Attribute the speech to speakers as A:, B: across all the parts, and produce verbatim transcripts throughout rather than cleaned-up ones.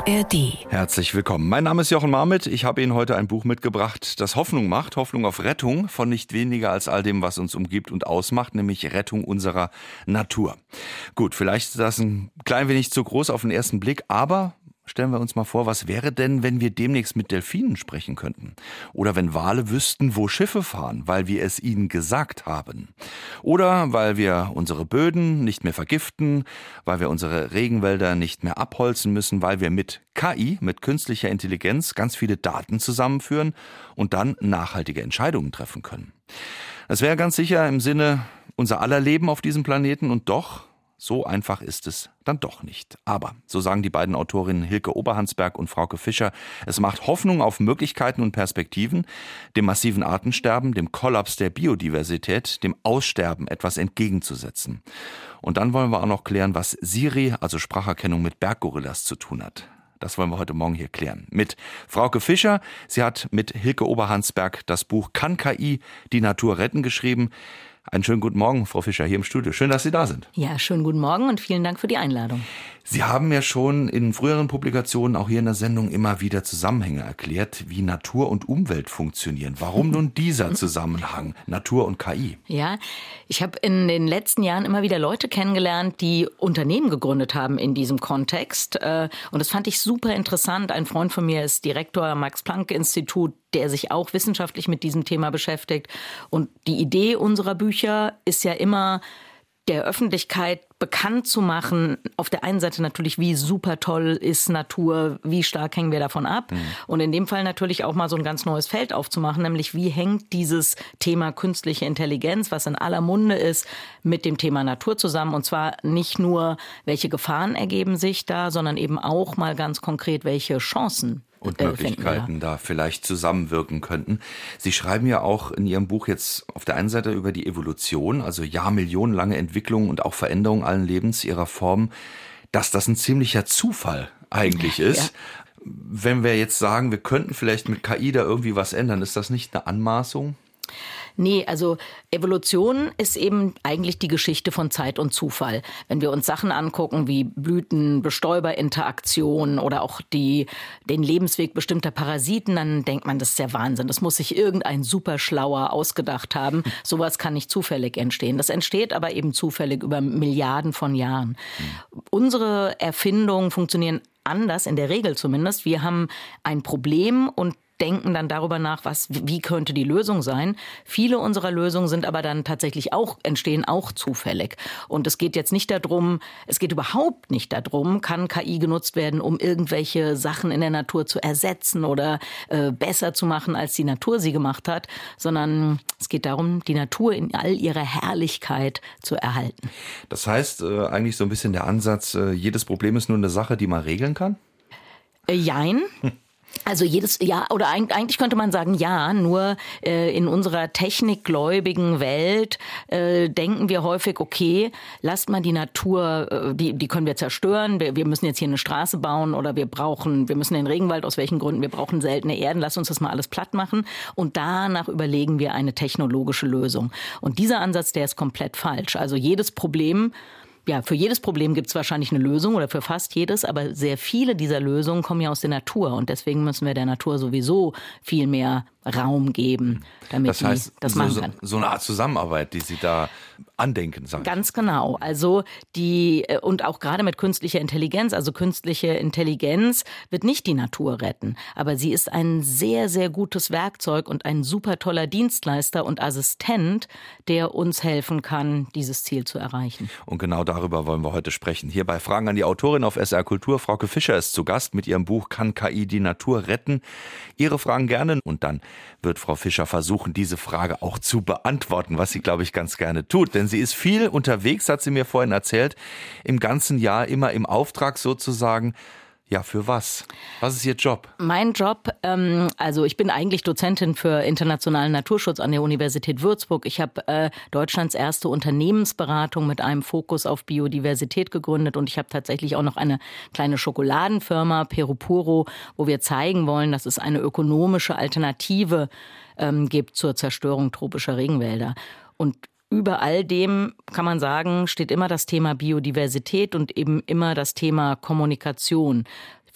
A: R D.
B: Herzlich willkommen. Mein Name ist Jochen Marmit. Ich habe Ihnen heute ein Buch mitgebracht, das Hoffnung macht. Hoffnung auf Rettung von nicht weniger als all dem, was uns umgibt und ausmacht, nämlich Rettung unserer Natur. Gut, vielleicht ist das ein klein wenig zu groß auf den ersten Blick, aber stellen wir uns mal vor, was wäre denn, wenn wir demnächst mit Delfinen sprechen könnten? Oder wenn Wale wüssten, wo Schiffe fahren, weil wir es ihnen gesagt haben? Oder weil wir unsere Böden nicht mehr vergiften, weil wir unsere Regenwälder nicht mehr abholzen müssen, weil wir mit K I, mit künstlicher Intelligenz, ganz viele Daten zusammenführen und dann nachhaltige Entscheidungen treffen können? Das wäre ganz sicher im Sinne unser aller Leben auf diesem Planeten, und doch, so einfach ist es dann doch nicht. Aber, so sagen die beiden Autorinnen Hilke Oberhansberg und Frauke Fischer, es macht Hoffnung auf Möglichkeiten und Perspektiven, dem massiven Artensterben, dem Kollaps der Biodiversität, dem Aussterben etwas entgegenzusetzen. Und dann wollen wir auch noch klären, was Siri, also Spracherkennung, mit Berggorillas zu tun hat. Das wollen wir heute Morgen hier klären. Mit Frauke Fischer. Sie hat mit Hilke Oberhansberg das Buch Kann K I die Natur retten geschrieben. Einen schönen guten Morgen, Frau Fischer, hier im Studio. Schön, dass Sie da sind.
C: Ja, schönen guten Morgen und vielen Dank für die Einladung.
B: Sie haben ja schon in früheren Publikationen, auch hier in der Sendung, immer wieder Zusammenhänge erklärt, wie Natur und Umwelt funktionieren. Warum nun dieser Zusammenhang, Natur und K I?
C: Ja, ich habe in den letzten Jahren immer wieder Leute kennengelernt, die Unternehmen gegründet haben in diesem Kontext. Und das fand ich super interessant. Ein Freund von mir ist Direktor am Max-Planck-Institut, der sich auch wissenschaftlich mit diesem Thema beschäftigt. Und die Idee unserer Bücher ist ja immer, der Öffentlichkeit bekannt zu machen, auf der einen Seite natürlich, wie super toll ist Natur, wie stark hängen wir davon ab. Mhm. Und in dem Fall natürlich auch mal so ein ganz neues Feld aufzumachen, nämlich wie hängt dieses Thema künstliche Intelligenz, was in aller Munde ist, mit dem Thema Natur zusammen. Und zwar nicht nur, welche Gefahren ergeben sich da, sondern eben auch mal ganz konkret, welche Chancen
B: und Möglichkeiten da vielleicht zusammenwirken könnten. Sie schreiben ja auch in Ihrem Buch jetzt auf der einen Seite über die Evolution, also jahrmillionenlange Entwicklung und auch Veränderung allen Lebens, ihrer Form, dass das ein ziemlicher Zufall eigentlich ist. Ja. Wenn wir jetzt sagen, wir könnten vielleicht mit K I da irgendwie was ändern, ist das nicht eine Anmaßung?
C: Nee, also Evolution ist eben eigentlich die Geschichte von Zeit und Zufall. Wenn wir uns Sachen angucken wie Blüten, Bestäuberinteraktion oder auch die, den Lebensweg bestimmter Parasiten, dann denkt man, das ist der Wahnsinn. Das muss sich irgendein Superschlauer ausgedacht haben. Sowas kann nicht zufällig entstehen. Das entsteht aber eben zufällig über Milliarden von Jahren. Mhm. Unsere Erfindungen funktionieren anders, in der Regel zumindest. Wir haben ein Problem und denken dann darüber nach, was, wie könnte die Lösung sein. Viele unserer Lösungen sind aber dann tatsächlich auch, entstehen auch zufällig. Und es geht jetzt nicht darum, es geht überhaupt nicht darum, kann K I genutzt werden, um irgendwelche Sachen in der Natur zu ersetzen oder äh, besser zu machen, als die Natur sie gemacht hat, sondern es geht darum, die Natur in all ihrer Herrlichkeit zu erhalten.
B: Das heißt äh, eigentlich so ein bisschen der Ansatz, äh, jedes Problem ist nur eine Sache, die man regeln kann?
C: Äh, jein. Hm. Also jedes, ja, oder eigentlich könnte man sagen, ja, nur äh, in unserer technikgläubigen Welt äh, denken wir häufig, okay, lasst mal die Natur, äh, die, die können wir zerstören, wir, wir müssen jetzt hier eine Straße bauen oder wir brauchen, wir müssen den Regenwald, aus welchen Gründen, wir brauchen seltene Erden, lasst uns das mal alles platt machen und danach überlegen wir eine technologische Lösung. Und dieser Ansatz, der ist komplett falsch. Also jedes Problem, Ja, für jedes Problem gibt es wahrscheinlich eine Lösung oder für fast jedes, aber sehr viele dieser Lösungen kommen ja aus der Natur und deswegen müssen wir der Natur sowieso viel mehr Raum geben, damit
B: das heißt,
C: die das
B: so,
C: machen kann.
B: So eine Art Zusammenarbeit, die Sie da andenken, sagen.
C: Ganz genau. Also die, und auch gerade mit künstlicher Intelligenz, also künstliche Intelligenz wird nicht die Natur retten, aber sie ist ein sehr, sehr gutes Werkzeug und ein super toller Dienstleister und Assistent, der uns helfen kann, dieses Ziel zu erreichen.
B: Und genau darüber wollen wir heute sprechen. Hier bei Fragen an die Autorin auf S R Kultur. Frauke Fischer ist zu Gast mit ihrem Buch Kann K I die Natur retten? Ihre Fragen gerne und dann wird Frau Fischer versuchen, diese Frage auch zu beantworten, was sie, glaube ich, ganz gerne tut. Denn sie ist viel unterwegs, hat sie mir vorhin erzählt, im ganzen Jahr immer im Auftrag sozusagen. Ja, für was? Was ist Ihr Job?
C: Mein Job, ähm, also ich bin eigentlich Dozentin für internationalen Naturschutz an der Universität Würzburg. Ich habe äh, Deutschlands erste Unternehmensberatung mit einem Fokus auf Biodiversität gegründet und ich habe tatsächlich auch noch eine kleine Schokoladenfirma, Perupuro, wo wir zeigen wollen, dass es eine ökonomische Alternative ähm, gibt zur Zerstörung tropischer Regenwälder. Und über all dem, kann man sagen, steht immer das Thema Biodiversität und eben immer das Thema Kommunikation.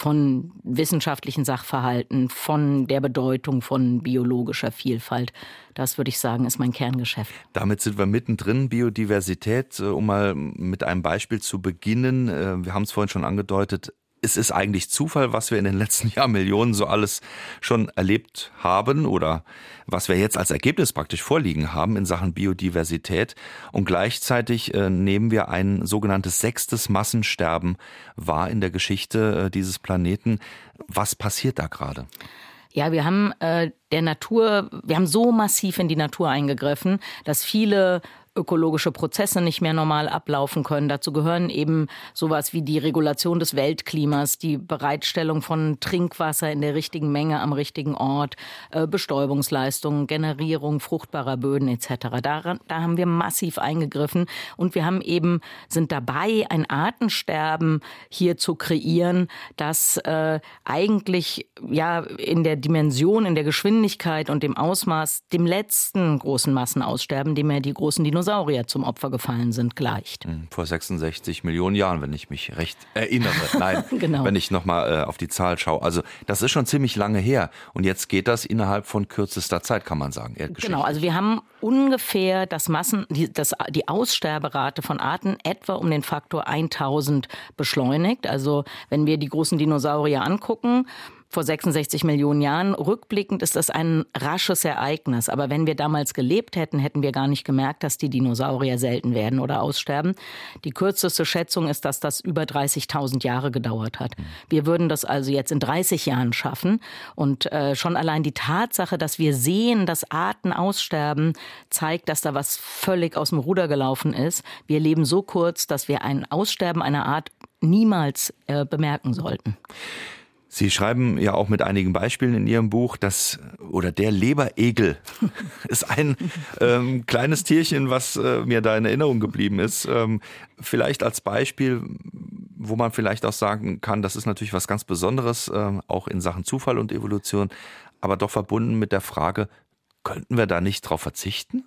C: von wissenschaftlichen Sachverhalten, von der Bedeutung von biologischer Vielfalt. Das würde ich sagen, ist mein Kerngeschäft.
B: Damit sind wir mittendrin. Biodiversität, um mal mit einem Beispiel zu beginnen. Wir haben es vorhin schon angedeutet. Es ist eigentlich Zufall, was wir in den letzten Jahrmillionen so alles schon erlebt haben oder was wir jetzt als Ergebnis praktisch vorliegen haben in Sachen Biodiversität. Und gleichzeitig äh, nehmen wir ein sogenanntes sechstes Massensterben wahr in der Geschichte äh, dieses Planeten. Was passiert da gerade?
C: Ja, wir haben äh, der Natur, wir haben so massiv in die Natur eingegriffen, dass viele ökologische Prozesse nicht mehr normal ablaufen können. Dazu gehören eben sowas wie die Regulation des Weltklimas, die Bereitstellung von Trinkwasser in der richtigen Menge am richtigen Ort, äh, Bestäubungsleistungen, Generierung fruchtbarer Böden et cetera. Daran, da haben wir massiv eingegriffen und wir haben eben sind dabei, ein Artensterben hier zu kreieren, das äh, eigentlich ja in der Dimension, in der Geschwindigkeit und dem Ausmaß dem letzten großen Massenaussterben, dem ja die großen Dinosaurier zum Opfer gefallen sind, gleicht.
B: Vor sechsundsechzig Millionen Jahren, wenn ich mich recht erinnere. Nein,
C: genau.
B: Wenn ich nochmal äh, auf die Zahl schaue. Also das ist schon ziemlich lange her. Und jetzt geht das innerhalb von kürzester Zeit, kann man sagen.
C: Genau, also wir haben ungefähr das Massen, die, das, die Aussterberate von Arten etwa um den Faktor tausend beschleunigt. Also wenn wir die großen Dinosaurier angucken, vor sechsundsechzig Millionen Jahren. Rückblickend ist das ein rasches Ereignis. Aber wenn wir damals gelebt hätten, hätten wir gar nicht gemerkt, dass die Dinosaurier selten werden oder aussterben. Die kürzeste Schätzung ist, dass das über dreißigtausend Jahre gedauert hat. Wir würden das also jetzt in dreißig Jahren schaffen. Und äh, schon allein die Tatsache, dass wir sehen, dass Arten aussterben, zeigt, dass da was völlig aus dem Ruder gelaufen ist. Wir leben so kurz, dass wir ein Aussterben einer Art niemals äh, bemerken sollten.
B: Sie schreiben ja auch mit einigen Beispielen in Ihrem Buch, dass oder der Leberegel ist ein ähm, kleines Tierchen, was äh, mir da in Erinnerung geblieben ist. Ähm, vielleicht als Beispiel, wo man vielleicht auch sagen kann, das ist natürlich was ganz Besonderes, äh, auch in Sachen Zufall und Evolution, aber doch verbunden mit der Frage, könnten wir da nicht drauf verzichten?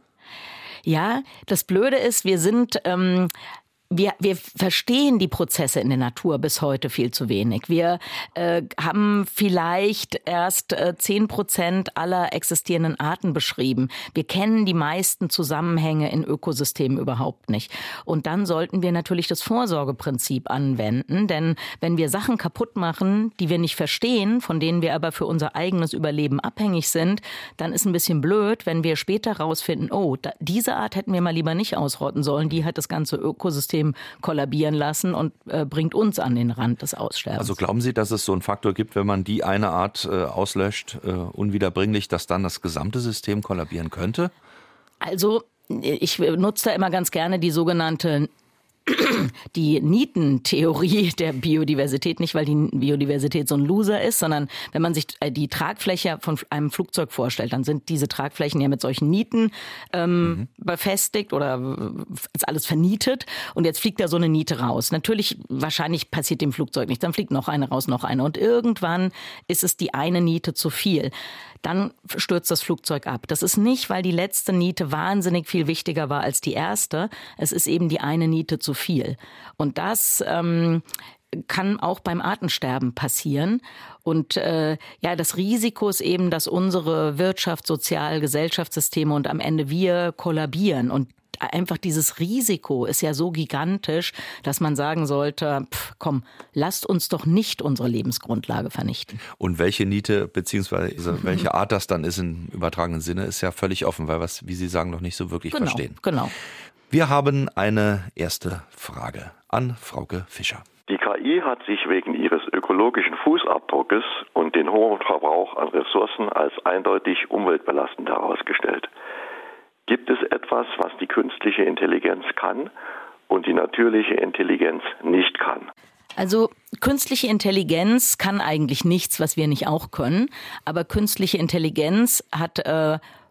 C: Ja, das Blöde ist, wir sind... Ähm Wir, wir verstehen die Prozesse in der Natur bis heute viel zu wenig. Wir äh, haben vielleicht erst äh, zehn Prozent aller existierenden Arten beschrieben. Wir kennen die meisten Zusammenhänge in Ökosystemen überhaupt nicht. Und dann sollten wir natürlich das Vorsorgeprinzip anwenden. Denn wenn wir Sachen kaputt machen, die wir nicht verstehen, von denen wir aber für unser eigenes Überleben abhängig sind, dann ist ein bisschen blöd, wenn wir später rausfinden, oh, da, diese Art hätten wir mal lieber nicht ausrotten sollen. Die hat das ganze Ökosystem kollabieren lassen und äh, bringt uns an den Rand des Aussterbens.
B: Also glauben Sie, dass es so einen Faktor gibt, wenn man die eine Art äh, auslöscht, äh, unwiederbringlich, dass dann das gesamte System kollabieren könnte?
C: Also ich nutze da immer ganz gerne die sogenannte die Nietentheorie der Biodiversität, nicht weil die Biodiversität so ein Loser ist, sondern wenn man sich die Tragfläche von einem Flugzeug vorstellt, dann sind diese Tragflächen ja mit solchen Nieten ähm, mhm. befestigt oder ist alles vernietet und jetzt fliegt da so eine Niete raus. Natürlich, wahrscheinlich passiert dem Flugzeug nichts, dann fliegt noch eine raus, noch eine und irgendwann ist es die eine Niete zu viel. Dann stürzt das Flugzeug ab. Das ist nicht, weil die letzte Niete wahnsinnig viel wichtiger war als die erste. Es ist eben die eine Niete zu viel. Und das ähm, kann auch beim Artensterben passieren. Und äh, ja, das Risiko ist eben, dass unsere Wirtschaft, Sozial-, Gesellschaftssysteme und am Ende wir kollabieren. Und einfach dieses Risiko ist ja so gigantisch, dass man sagen sollte, pff, komm, lasst uns doch nicht unsere Lebensgrundlage vernichten.
B: Und welche Niete bzw. welche Art das dann ist im übertragenen Sinne, ist ja völlig offen, weil wir es, wie Sie sagen, noch nicht so wirklich
C: genau,
B: verstehen.
C: Genau.
B: Wir haben eine erste Frage an Frauke Fischer.
A: Die K I hat sich wegen ihres ökologischen Fußabdruckes und den hohen Verbrauch an Ressourcen als eindeutig umweltbelastend herausgestellt. Gibt es etwas, was die künstliche Intelligenz kann und die natürliche Intelligenz nicht kann?
C: Also künstliche Intelligenz kann eigentlich nichts, was wir nicht auch können. Aber künstliche Intelligenz hat äh,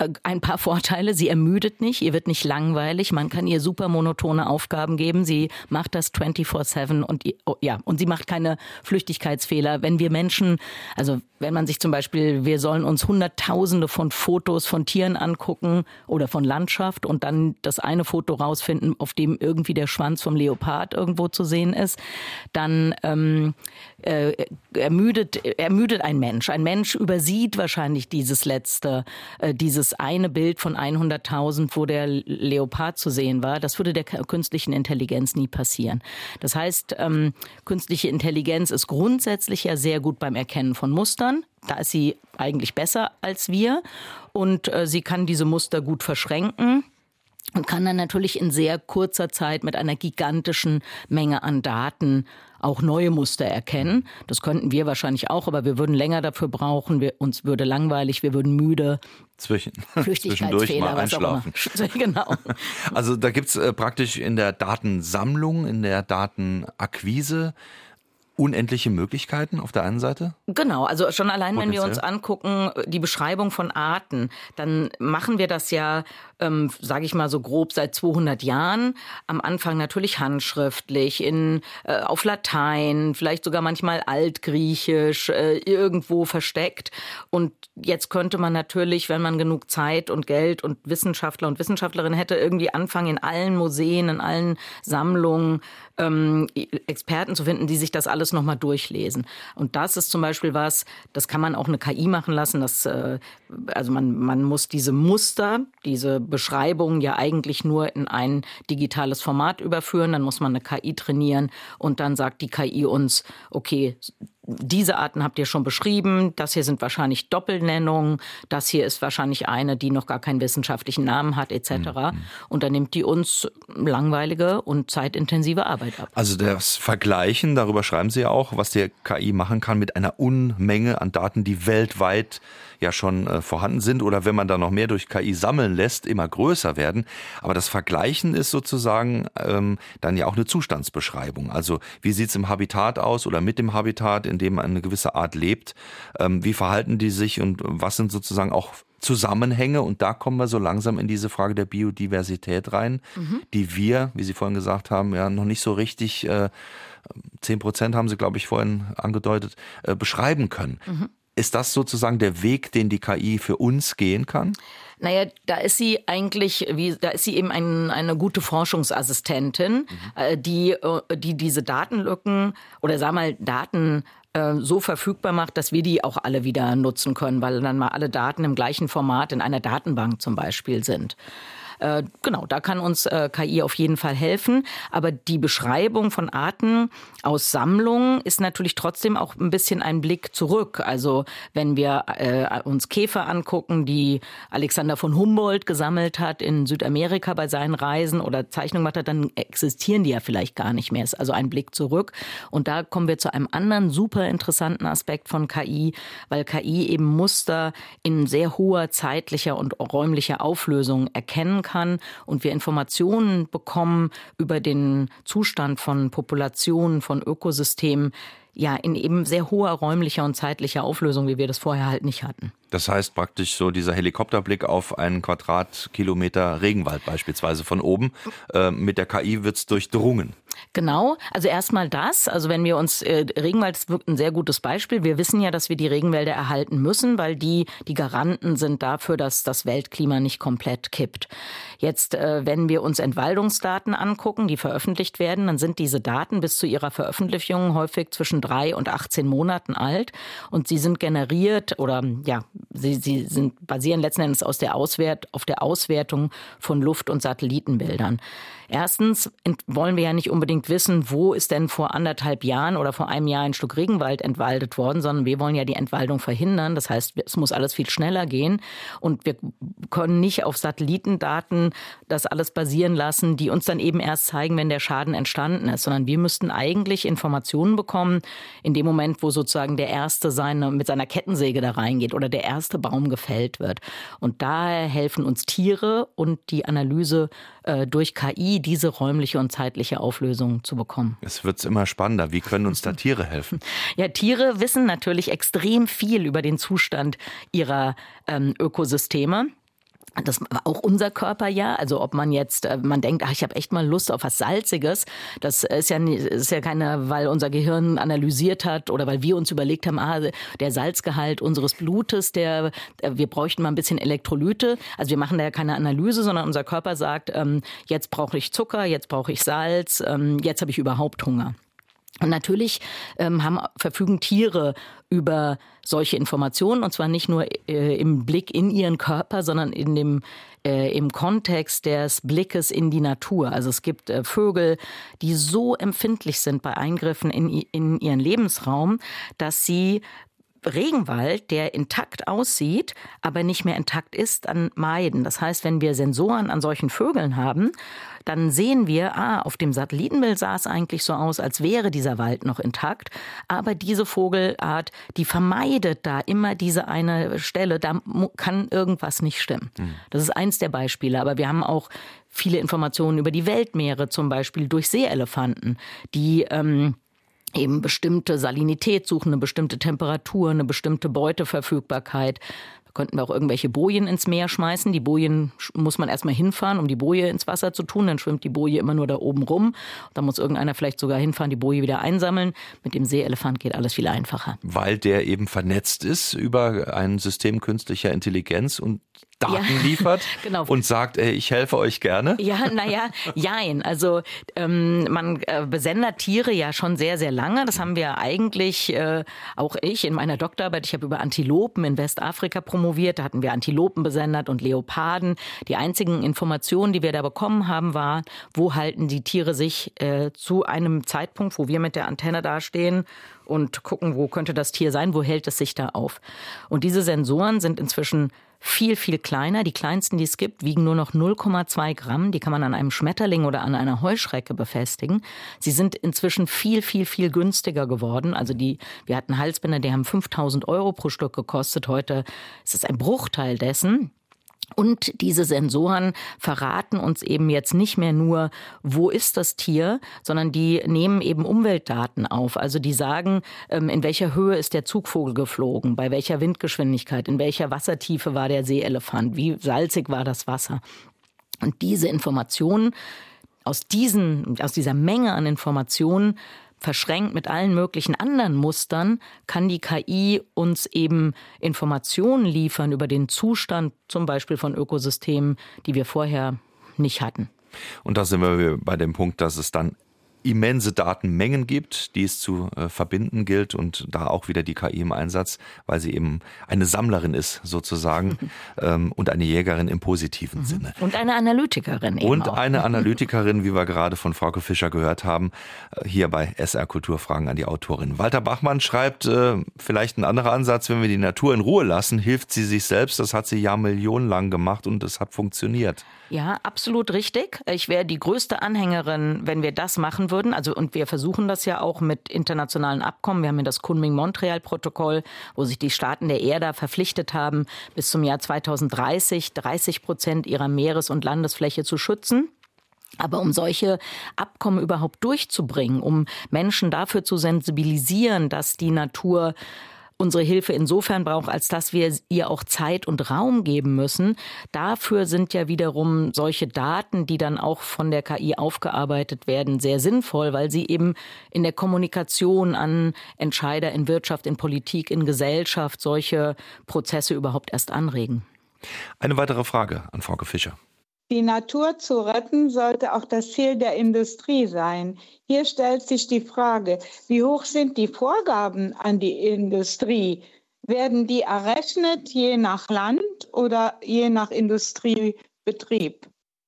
C: ein paar Vorteile. Sie ermüdet nicht, ihr wird nicht langweilig. Man kann ihr super monotone Aufgaben geben. Sie macht das vierundzwanzig sieben und ja, und sie macht keine Flüchtigkeitsfehler. Wenn wir Menschen, also wenn man sich zum Beispiel, wir sollen uns Hunderttausende von Fotos von Tieren angucken oder von Landschaft und dann das eine Foto rausfinden, auf dem irgendwie der Schwanz vom Leopard irgendwo zu sehen ist, dann ähm, äh, ermüdet, ermüdet ein Mensch. Ein Mensch übersieht wahrscheinlich dieses letzte, äh, dieses eine Bild von hunderttausend, wo der Leopard zu sehen war. Das würde der künstlichen Intelligenz nie passieren. Das heißt, ähm, künstliche Intelligenz ist grundsätzlich ja sehr gut beim Erkennen von Mustern. Da ist sie eigentlich besser als wir und äh, sie kann diese Muster gut verschränken. Und kann dann natürlich in sehr kurzer Zeit mit einer gigantischen Menge an Daten auch neue Muster erkennen. Das könnten wir wahrscheinlich auch, aber wir würden länger dafür brauchen. Wir, uns würde langweilig, wir würden müde.
B: Zwischen,
C: Flüchtigkeitsfehler,
B: mal einschlafen.
C: Genau.
B: Also da gibt's äh, praktisch in der Datensammlung, in der Datenakquise unendliche Möglichkeiten auf der einen Seite?
C: Genau, also schon allein, Potenziell. Wenn wir uns angucken, die Beschreibung von Arten, dann machen wir das ja, ähm, sage ich mal so grob, seit zweihundert Jahren. Am Anfang natürlich handschriftlich, in, äh, auf Latein, vielleicht sogar manchmal altgriechisch, äh, irgendwo versteckt. Und jetzt könnte man natürlich, wenn man genug Zeit und Geld und Wissenschaftler und Wissenschaftlerinnen hätte, irgendwie anfangen, in allen Museen, in allen Sammlungen ähm, Experten zu finden, die sich das alles nochmal durchlesen. Und das ist zum Beispiel was, das kann man auch eine K I machen lassen. Das, äh, also man, man muss diese Muster, diese Beschreibungen ja eigentlich nur in ein digitales Format überführen. Dann muss man eine K I trainieren und dann sagt die K I uns, okay, diese Arten habt ihr schon beschrieben, das hier sind wahrscheinlich Doppelnennungen, das hier ist wahrscheinlich eine, die noch gar keinen wissenschaftlichen Namen hat et cetera. Mhm. Und dann nimmt die uns langweilige und zeitintensive Arbeit ab.
B: Also das Vergleichen, darüber schreiben Sie ja auch, was die K I machen kann mit einer Unmenge an Daten, die weltweit ja schon äh, vorhanden sind oder wenn man da noch mehr durch K I sammeln lässt, immer größer werden. Aber das Vergleichen ist sozusagen ähm, dann ja auch eine Zustandsbeschreibung. Also wie sieht's im Habitat aus oder mit dem Habitat, in dem eine gewisse Art lebt? Ähm, wie verhalten die sich und was sind sozusagen auch Zusammenhänge? Und da kommen wir so langsam in diese Frage der Biodiversität rein, mhm. die wir, wie Sie vorhin gesagt haben, ja noch nicht so richtig, äh, zehn Prozent haben Sie, glaube ich, vorhin angedeutet, äh, beschreiben können. Mhm. Ist das sozusagen der Weg, den die K I für uns gehen kann?
C: Naja, da ist sie eigentlich, wie, da ist sie eben ein, eine gute Forschungsassistentin, mhm. die, die diese Datenlücken oder sag mal Daten äh, so verfügbar macht, dass wir die auch alle wieder nutzen können, weil dann mal alle Daten im gleichen Format in einer Datenbank zum Beispiel sind. Äh, genau, da kann uns äh, K I auf jeden Fall helfen. Aber die Beschreibung von Arten aus Sammlungen ist natürlich trotzdem auch ein bisschen ein Blick zurück. Also wenn wir äh, uns Käfer angucken, die Alexander von Humboldt gesammelt hat in Südamerika bei seinen Reisen oder Zeichnungen gemacht hat, dann existieren die ja vielleicht gar nicht mehr. Ist also ein Blick zurück. Und da kommen wir zu einem anderen super interessanten Aspekt von K I, weil K I eben Muster in sehr hoher zeitlicher und räumlicher Auflösung erkennen kann. Kann und wir Informationen bekommen über den Zustand von Populationen, von Ökosystemen, ja, in eben sehr hoher räumlicher und zeitlicher Auflösung, wie wir das vorher halt nicht hatten.
B: Das heißt praktisch so dieser Helikopterblick auf einen Quadratkilometer Regenwald beispielsweise von oben. Äh, mit der K I wird's durchdrungen.
C: Genau, also erstmal das, also wenn wir uns, äh, Regenwald ist ein sehr gutes Beispiel. Wir wissen ja, dass wir die Regenwälder erhalten müssen, weil die die Garanten sind dafür, dass das Weltklima nicht komplett kippt. Jetzt, äh, wenn wir uns Entwaldungsdaten angucken, die veröffentlicht werden, dann sind diese Daten bis zu ihrer Veröffentlichung häufig zwischen drei und achtzehn Monaten alt und sie sind generiert oder ja, sie, sie sind basieren letzten Endes aus der Auswert, auf der Auswertung von Luft- und Satellitenbildern. Erstens wollen wir ja nicht unbedingt wissen, wo ist denn vor anderthalb Jahren oder vor einem Jahr ein Stück Regenwald entwaldet worden, sondern wir wollen ja die Entwaldung verhindern. Das heißt, es muss alles viel schneller gehen und wir können nicht auf Satellitendaten das alles basieren lassen, die uns dann eben erst zeigen, wenn der Schaden entstanden ist, sondern wir müssten eigentlich Informationen bekommen in dem Moment, wo sozusagen der Erste seine, mit seiner Kettensäge da reingeht oder der erste Baum gefällt wird. Und daher helfen uns Tiere und die Analyse äh, durch K I, diese räumliche und zeitliche Auflösung zu bekommen.
B: Es wird immer spannender. Wie können uns da Tiere helfen?
C: Ja, Tiere wissen natürlich extrem viel über den Zustand ihrer ähm, Ökosysteme. Das war auch unser Körper ja, also ob man jetzt, man denkt, ach, ich habe echt mal Lust auf was Salziges, das ist ja, ist ja keine, weil unser Gehirn analysiert hat oder weil wir uns überlegt haben, ah, der Salzgehalt unseres Blutes, der, wir bräuchten mal ein bisschen Elektrolyte, also wir machen da ja keine Analyse, sondern unser Körper sagt, ähm, jetzt brauche ich Zucker, jetzt brauche ich Salz, ähm, jetzt habe ich überhaupt Hunger. Und natürlich ähm, haben, verfügen Tiere über solche Informationen, und zwar nicht nur äh, im Blick in ihren Körper, sondern in dem, äh, im Kontext des Blickes in die Natur. Also es gibt äh, Vögel, die so empfindlich sind bei Eingriffen in, in ihren Lebensraum, dass sie Regenwald, der intakt aussieht, aber nicht mehr intakt ist, dann meiden. Das heißt, wenn wir Sensoren an solchen Vögeln haben, dann sehen wir, ah, auf dem Satellitenbild sah es eigentlich so aus, als wäre dieser Wald noch intakt. Aber diese Vogelart, die vermeidet da immer diese eine Stelle, da kann irgendwas nicht stimmen. Mhm. Das ist eins der Beispiele. Aber wir haben auch viele Informationen über die Weltmeere, zum Beispiel durch Seeelefanten, die ähm, eben bestimmte Salinität suchen, eine bestimmte Temperatur, eine bestimmte Beuteverfügbarkeit. Da könnten wir auch irgendwelche Bojen ins Meer schmeißen. Die Bojen muss man erstmal hinfahren, um die Boje ins Wasser zu tun. Dann schwimmt die Boje immer nur da oben rum. Da muss irgendeiner vielleicht sogar hinfahren, die Boje wieder einsammeln. Mit dem Seeelefant geht alles viel einfacher.
B: Weil der eben vernetzt ist über ein System künstlicher Intelligenz und Daten ja, liefert genau. und sagt, ey, ich helfe euch gerne?
C: Ja, naja, jein. Also ähm, man äh, besendet Tiere ja schon sehr, sehr lange. Das haben wir eigentlich, äh, auch ich in meiner Doktorarbeit, ich habe über Antilopen in Westafrika promoviert, da hatten wir Antilopen besendet und Leoparden. Die einzigen Informationen, die wir da bekommen haben, war, wo halten die Tiere sich äh, zu einem Zeitpunkt, wo wir mit der Antenne dastehen und gucken, wo könnte das Tier sein, wo hält es sich da auf. Und diese Sensoren sind inzwischen viel, viel kleiner. Die kleinsten, die es gibt, wiegen nur noch null Komma zwei Gramm. Die kann man an einem Schmetterling oder an einer Heuschrecke befestigen. Sie sind inzwischen viel, viel, viel günstiger geworden. Also die, wir hatten Halsbänder, die haben fünftausend Euro pro Stück gekostet. Heute ist es ein Bruchteil dessen. Und diese Sensoren verraten uns eben jetzt nicht mehr nur, wo ist das Tier, sondern die nehmen eben Umweltdaten auf. Also die sagen, in welcher Höhe ist der Zugvogel geflogen, bei welcher Windgeschwindigkeit, in welcher Wassertiefe war der Seeelefant, wie salzig war das Wasser. Und diese Informationen, aus diesen, aus dieser Menge an Informationen, verschränkt mit allen möglichen anderen Mustern, kann die K I uns eben Informationen liefern über den Zustand zum Beispiel von Ökosystemen, die wir vorher nicht hatten.
B: Und da sind wir bei dem Punkt, dass es dann immense Datenmengen gibt, die es zu äh, verbinden gilt und da auch wieder die K I im Einsatz, weil sie eben eine Sammlerin ist sozusagen ähm, und eine Jägerin im positiven mhm. Sinne.
C: Und eine Analytikerin eben
B: Und
C: auch.
B: eine Analytikerin, wie wir gerade von Frauke Fischer gehört haben, äh, hier bei S R Kulturfragen an die Autorin. Walter Bachmann schreibt, äh, vielleicht ein anderer Ansatz, wenn wir die Natur in Ruhe lassen, hilft sie sich selbst. Das hat sie jahrmillionenlang gemacht und es hat funktioniert.
C: Ja, absolut richtig. Ich wäre die größte Anhängerin, wenn wir das machen würden. Also, und wir versuchen das ja auch mit internationalen Abkommen. Wir haben ja das Kunming-Montreal-Protokoll, wo sich die Staaten der Erde verpflichtet haben, bis zum Jahr zweitausenddreißig dreißig Prozent ihrer Meeres- und Landesfläche zu schützen. Aber um solche Abkommen überhaupt durchzubringen, um Menschen dafür zu sensibilisieren, dass die Natur unsere Hilfe insofern braucht, als dass wir ihr auch Zeit und Raum geben müssen. Dafür sind ja wiederum solche Daten, die dann auch von der K I aufgearbeitet werden, sehr sinnvoll, weil sie eben in der Kommunikation an Entscheider in Wirtschaft, in Politik, in Gesellschaft solche Prozesse überhaupt erst anregen.
B: Eine weitere Frage an Frauke Fischer.
D: Die Natur zu retten sollte auch das Ziel der Industrie sein. Hier stellt sich die Frage, wie hoch sind die Vorgaben an die Industrie? Werden die errechnet je nach Land oder je nach Industriebetrieb?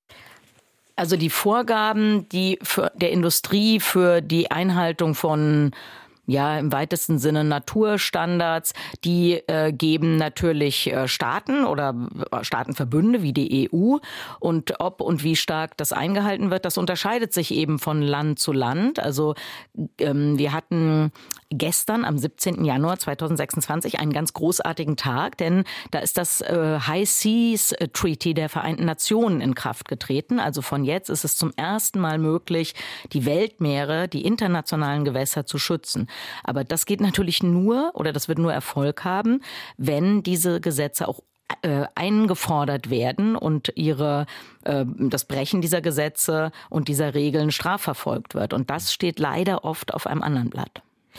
C: Also die Vorgaben, die für der Industrie für die Einhaltung von ja, im weitesten Sinne Naturstandards, die äh, geben natürlich äh, Staaten oder Staatenverbünde wie die E U. Und ob und wie stark das eingehalten wird, das unterscheidet sich eben von Land zu Land. Also ähm, wir hatten gestern am siebzehnten Januar zweitausendsechsundzwanzig einen ganz großartigen Tag, denn da ist das äh, High Seas Treaty der Vereinten Nationen in Kraft getreten. Also von jetzt ist es zum ersten Mal möglich, die Weltmeere, die internationalen Gewässer zu schützen. Aber das geht natürlich nur, oder das wird nur Erfolg haben, wenn diese Gesetze auch äh, eingefordert werden und ihre äh, das Brechen dieser Gesetze und dieser Regeln strafverfolgt wird. Und das steht leider oft auf einem anderen Blatt.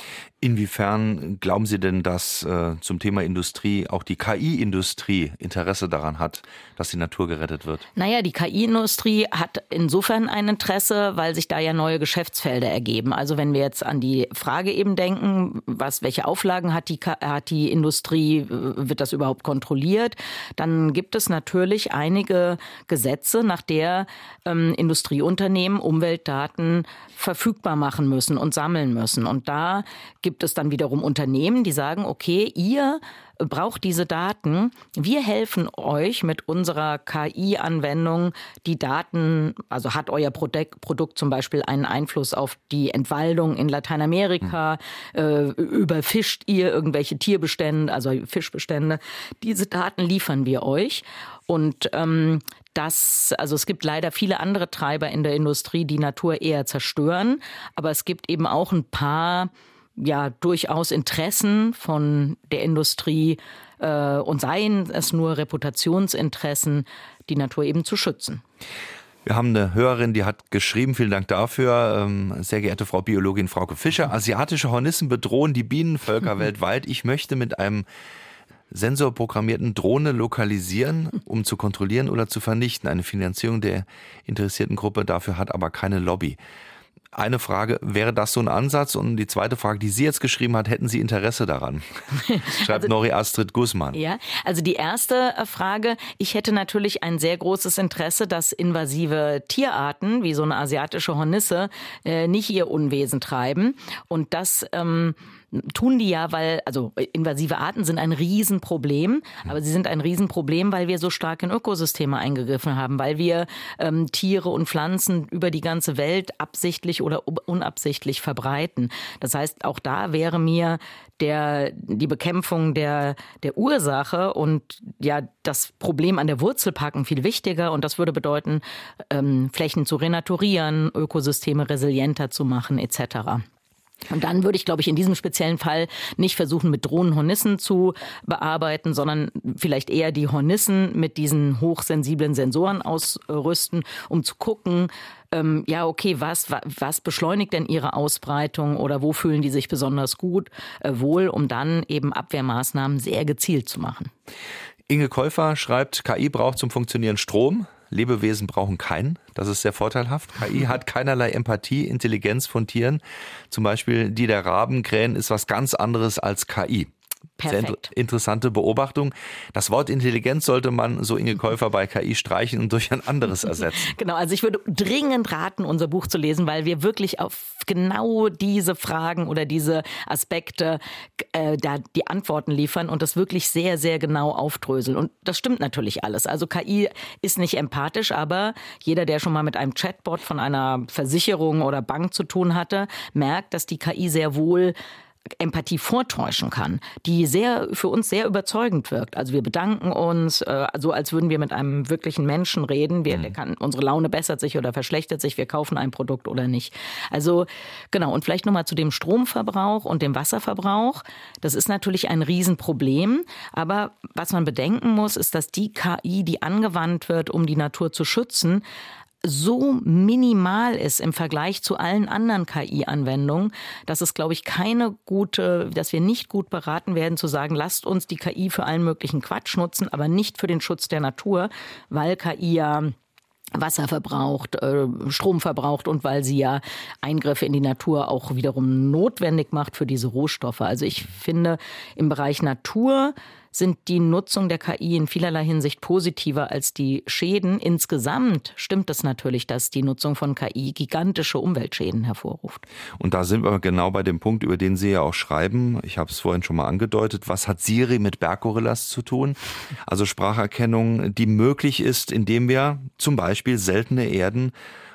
B: Inwiefern glauben Sie denn, dass äh, zum Thema Industrie auch die K I-Industrie Interesse daran hat, dass die Natur gerettet wird?
C: Naja, die K I-Industrie hat insofern ein Interesse, weil sich da ja neue Geschäftsfelder ergeben. Also wenn wir jetzt an die Frage eben denken, was, welche Auflagen hat die, hat die Industrie, wird das überhaupt kontrolliert, dann gibt es natürlich einige Gesetze, nach der ähm, Industrieunternehmen Umweltdaten verfügbar machen müssen und sammeln müssen. Und da gibt es dann wiederum Unternehmen, die sagen, okay, ihr braucht diese Daten. Wir helfen euch mit unserer K I-Anwendung, die Daten, also hat euer Produkt, Produkt zum Beispiel einen Einfluss auf die Entwaldung in Lateinamerika, hm. äh, überfischt ihr irgendwelche Tierbestände, also Fischbestände. Diese Daten liefern wir euch. Und ähm, das, also es gibt leider viele andere Treiber in der Industrie, die Natur eher zerstören. Aber es gibt eben auch ein paar ja durchaus Interessen von der Industrie äh, und seien es nur Reputationsinteressen, die Natur eben zu schützen.
B: Wir haben eine Hörerin, die hat geschrieben, vielen Dank dafür, ähm, sehr geehrte Frau Biologin Frauke Fischer, asiatische Hornissen bedrohen die Bienenvölker weltweit. Ich möchte mit einem sensorprogrammierten Drohne lokalisieren, um zu kontrollieren oder zu vernichten. Eine Finanzierung der interessierten Gruppe dafür hat aber keine Lobby. Eine Frage, wäre das so ein Ansatz? Und die zweite Frage, die sie jetzt geschrieben hat, hätten Sie Interesse daran? Schreibt also, Nori Astrid Guzman.
C: Ja, also die erste Frage, ich hätte natürlich ein sehr großes Interesse, dass invasive Tierarten, wie so eine asiatische Hornisse, äh, nicht ihr Unwesen treiben. Und das ähm, tun die ja, weil, also invasive Arten sind ein Riesenproblem, aber sie sind ein Riesenproblem, weil wir so stark in Ökosysteme eingegriffen haben, weil wir ähm, Tiere und Pflanzen über die ganze Welt absichtlich oder unabsichtlich verbreiten. Das heißt, auch da wäre mir der, die Bekämpfung der, der Ursache und ja das Problem an der Wurzel packen viel wichtiger, und das würde bedeuten, ähm, Flächen zu renaturieren, Ökosysteme resilienter zu machen et cetera. Und dann würde ich, glaube ich, in diesem speziellen Fall nicht versuchen, mit Drohnen Hornissen zu bearbeiten, sondern vielleicht eher die Hornissen mit diesen hochsensiblen Sensoren ausrüsten, um zu gucken, ähm, ja, okay, was, was beschleunigt denn ihre Ausbreitung oder wo fühlen die sich besonders gut äh, wohl, um dann eben Abwehrmaßnahmen sehr gezielt zu machen.
B: Inge Käufer schreibt, K I braucht zum Funktionieren Strom. Lebewesen brauchen keinen. Das ist sehr vorteilhaft. K I hat keinerlei Empathie, Intelligenz von Tieren. Zum Beispiel die der Raben, Krähen ist was ganz anderes als K I. Perfekt. Sehr interessante Beobachtung. Das Wort Intelligenz sollte man, so Inge Käufer, bei K I streichen und durch ein anderes ersetzen.
C: Genau, also ich würde dringend raten, unser Buch zu lesen, weil wir wirklich auf genau diese Fragen oder diese Aspekte äh, da die Antworten liefern und das wirklich sehr, sehr genau aufdröseln. Und das stimmt natürlich alles. Also K I ist nicht empathisch, aber jeder, der schon mal mit einem Chatbot von einer Versicherung oder Bank zu tun hatte, merkt, dass die K I sehr wohl Empathie vortäuschen kann, die sehr für uns sehr überzeugend wirkt. Also wir bedanken uns, äh, so als würden wir mit einem wirklichen Menschen reden. Wir, der kann, unsere Laune bessert sich oder verschlechtert sich, wir kaufen ein Produkt oder nicht. Also genau, und vielleicht nochmal zu dem Stromverbrauch und dem Wasserverbrauch. Das ist natürlich ein Riesenproblem, aber was man bedenken muss, ist, dass die K I, die angewandt wird, um die Natur zu schützen, so minimal ist im Vergleich zu allen anderen K I-Anwendungen, dass es, glaube ich, keine gute, dass wir nicht gut beraten werden zu sagen, lasst uns die K I für allen möglichen Quatsch nutzen, aber nicht für den Schutz der Natur, weil K I ja Wasser verbraucht, Strom verbraucht und weil sie ja Eingriffe in die Natur auch wiederum notwendig macht für diese Rohstoffe. Also ich finde, im Bereich Natur sind die Nutzung der K I in vielerlei Hinsicht positiver als die Schäden. Insgesamt stimmt es natürlich, dass die Nutzung von K I gigantische Umweltschäden hervorruft.
B: Und da sind wir genau bei dem Punkt, über den Sie ja auch schreiben. Ich habe es vorhin schon mal angedeutet. Was hat Siri mit Berggorillas zu tun? Also Spracherkennung, die möglich ist, indem wir zum Beispiel seltene Erden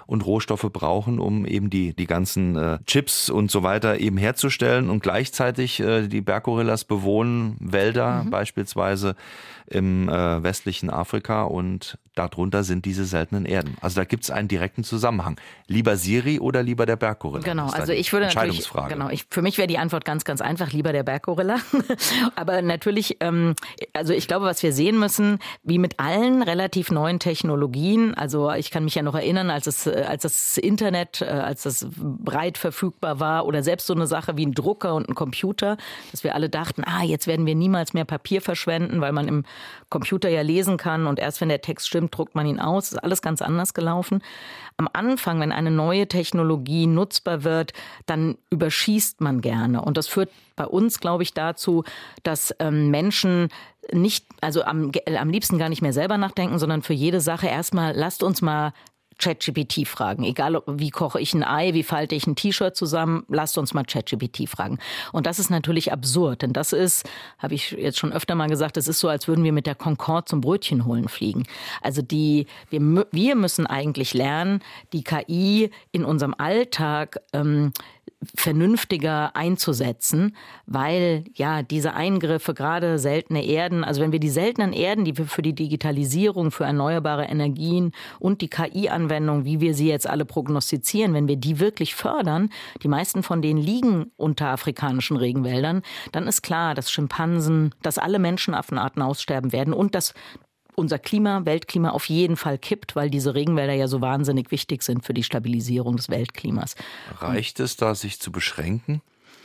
B: und Rohstoffe brauchen, um eben die, die ganzen äh, Chips und so weiter eben herzustellen. Und gleichzeitig äh, die Berggorillas bewohnen Wälder, mhm. beispielsweise im äh, westlichen Afrika, und darunter sind diese seltenen Erden. Also da gibt es einen direkten Zusammenhang. Lieber Siri oder lieber der Berggorilla?
C: Genau, also ich würde natürlich, genau, ich, für mich wäre die Antwort ganz, ganz einfach, lieber der Berggorilla. Aber natürlich, ähm, also ich glaube, was wir sehen müssen, wie mit allen relativ neuen Technologien, also ich kann mich ja noch erinnern, als es, als das Internet, als das breit verfügbar war, oder selbst so eine Sache wie ein Drucker und ein Computer, dass wir alle dachten, ah, jetzt werden wir niemals mehr Papier verschwenden, weil man im Computer ja lesen kann und erst wenn der Text stimmt, druckt man ihn aus. Das ist alles ganz anders gelaufen. Am Anfang, wenn eine neue Technologie nutzbar wird, dann überschießt man gerne. Und das führt bei uns, glaube ich, dazu, dass ähm, Menschen nicht, also am, am liebsten gar nicht mehr selber nachdenken, sondern für jede Sache erstmal, lasst uns mal ChatGPT fragen. Egal, wie koche ich ein Ei, wie falte ich ein T-Shirt zusammen, lasst uns mal ChatGPT fragen. Und das ist natürlich absurd, denn das ist, habe ich jetzt schon öfter mal gesagt, das ist so, als würden wir mit der Concorde zum Brötchen holen fliegen. Also die, wir, wir müssen eigentlich lernen, die K I in unserem Alltag ähm, vernünftiger einzusetzen, weil ja diese Eingriffe, gerade seltene Erden, also wenn wir die seltenen Erden, die wir für die Digitalisierung, für erneuerbare Energien und die K I-Anwendung, wie wir sie jetzt alle prognostizieren, wenn wir die wirklich fördern, die meisten von denen liegen unter afrikanischen Regenwäldern, dann ist klar, dass Schimpansen, dass alle Menschenaffenarten aussterben werden und dass unser Klima, Weltklima auf jeden Fall kippt, weil diese Regenwälder ja so wahnsinnig wichtig sind für die Stabilisierung des Weltklimas.
B: Reicht es da, sich zu beschränken?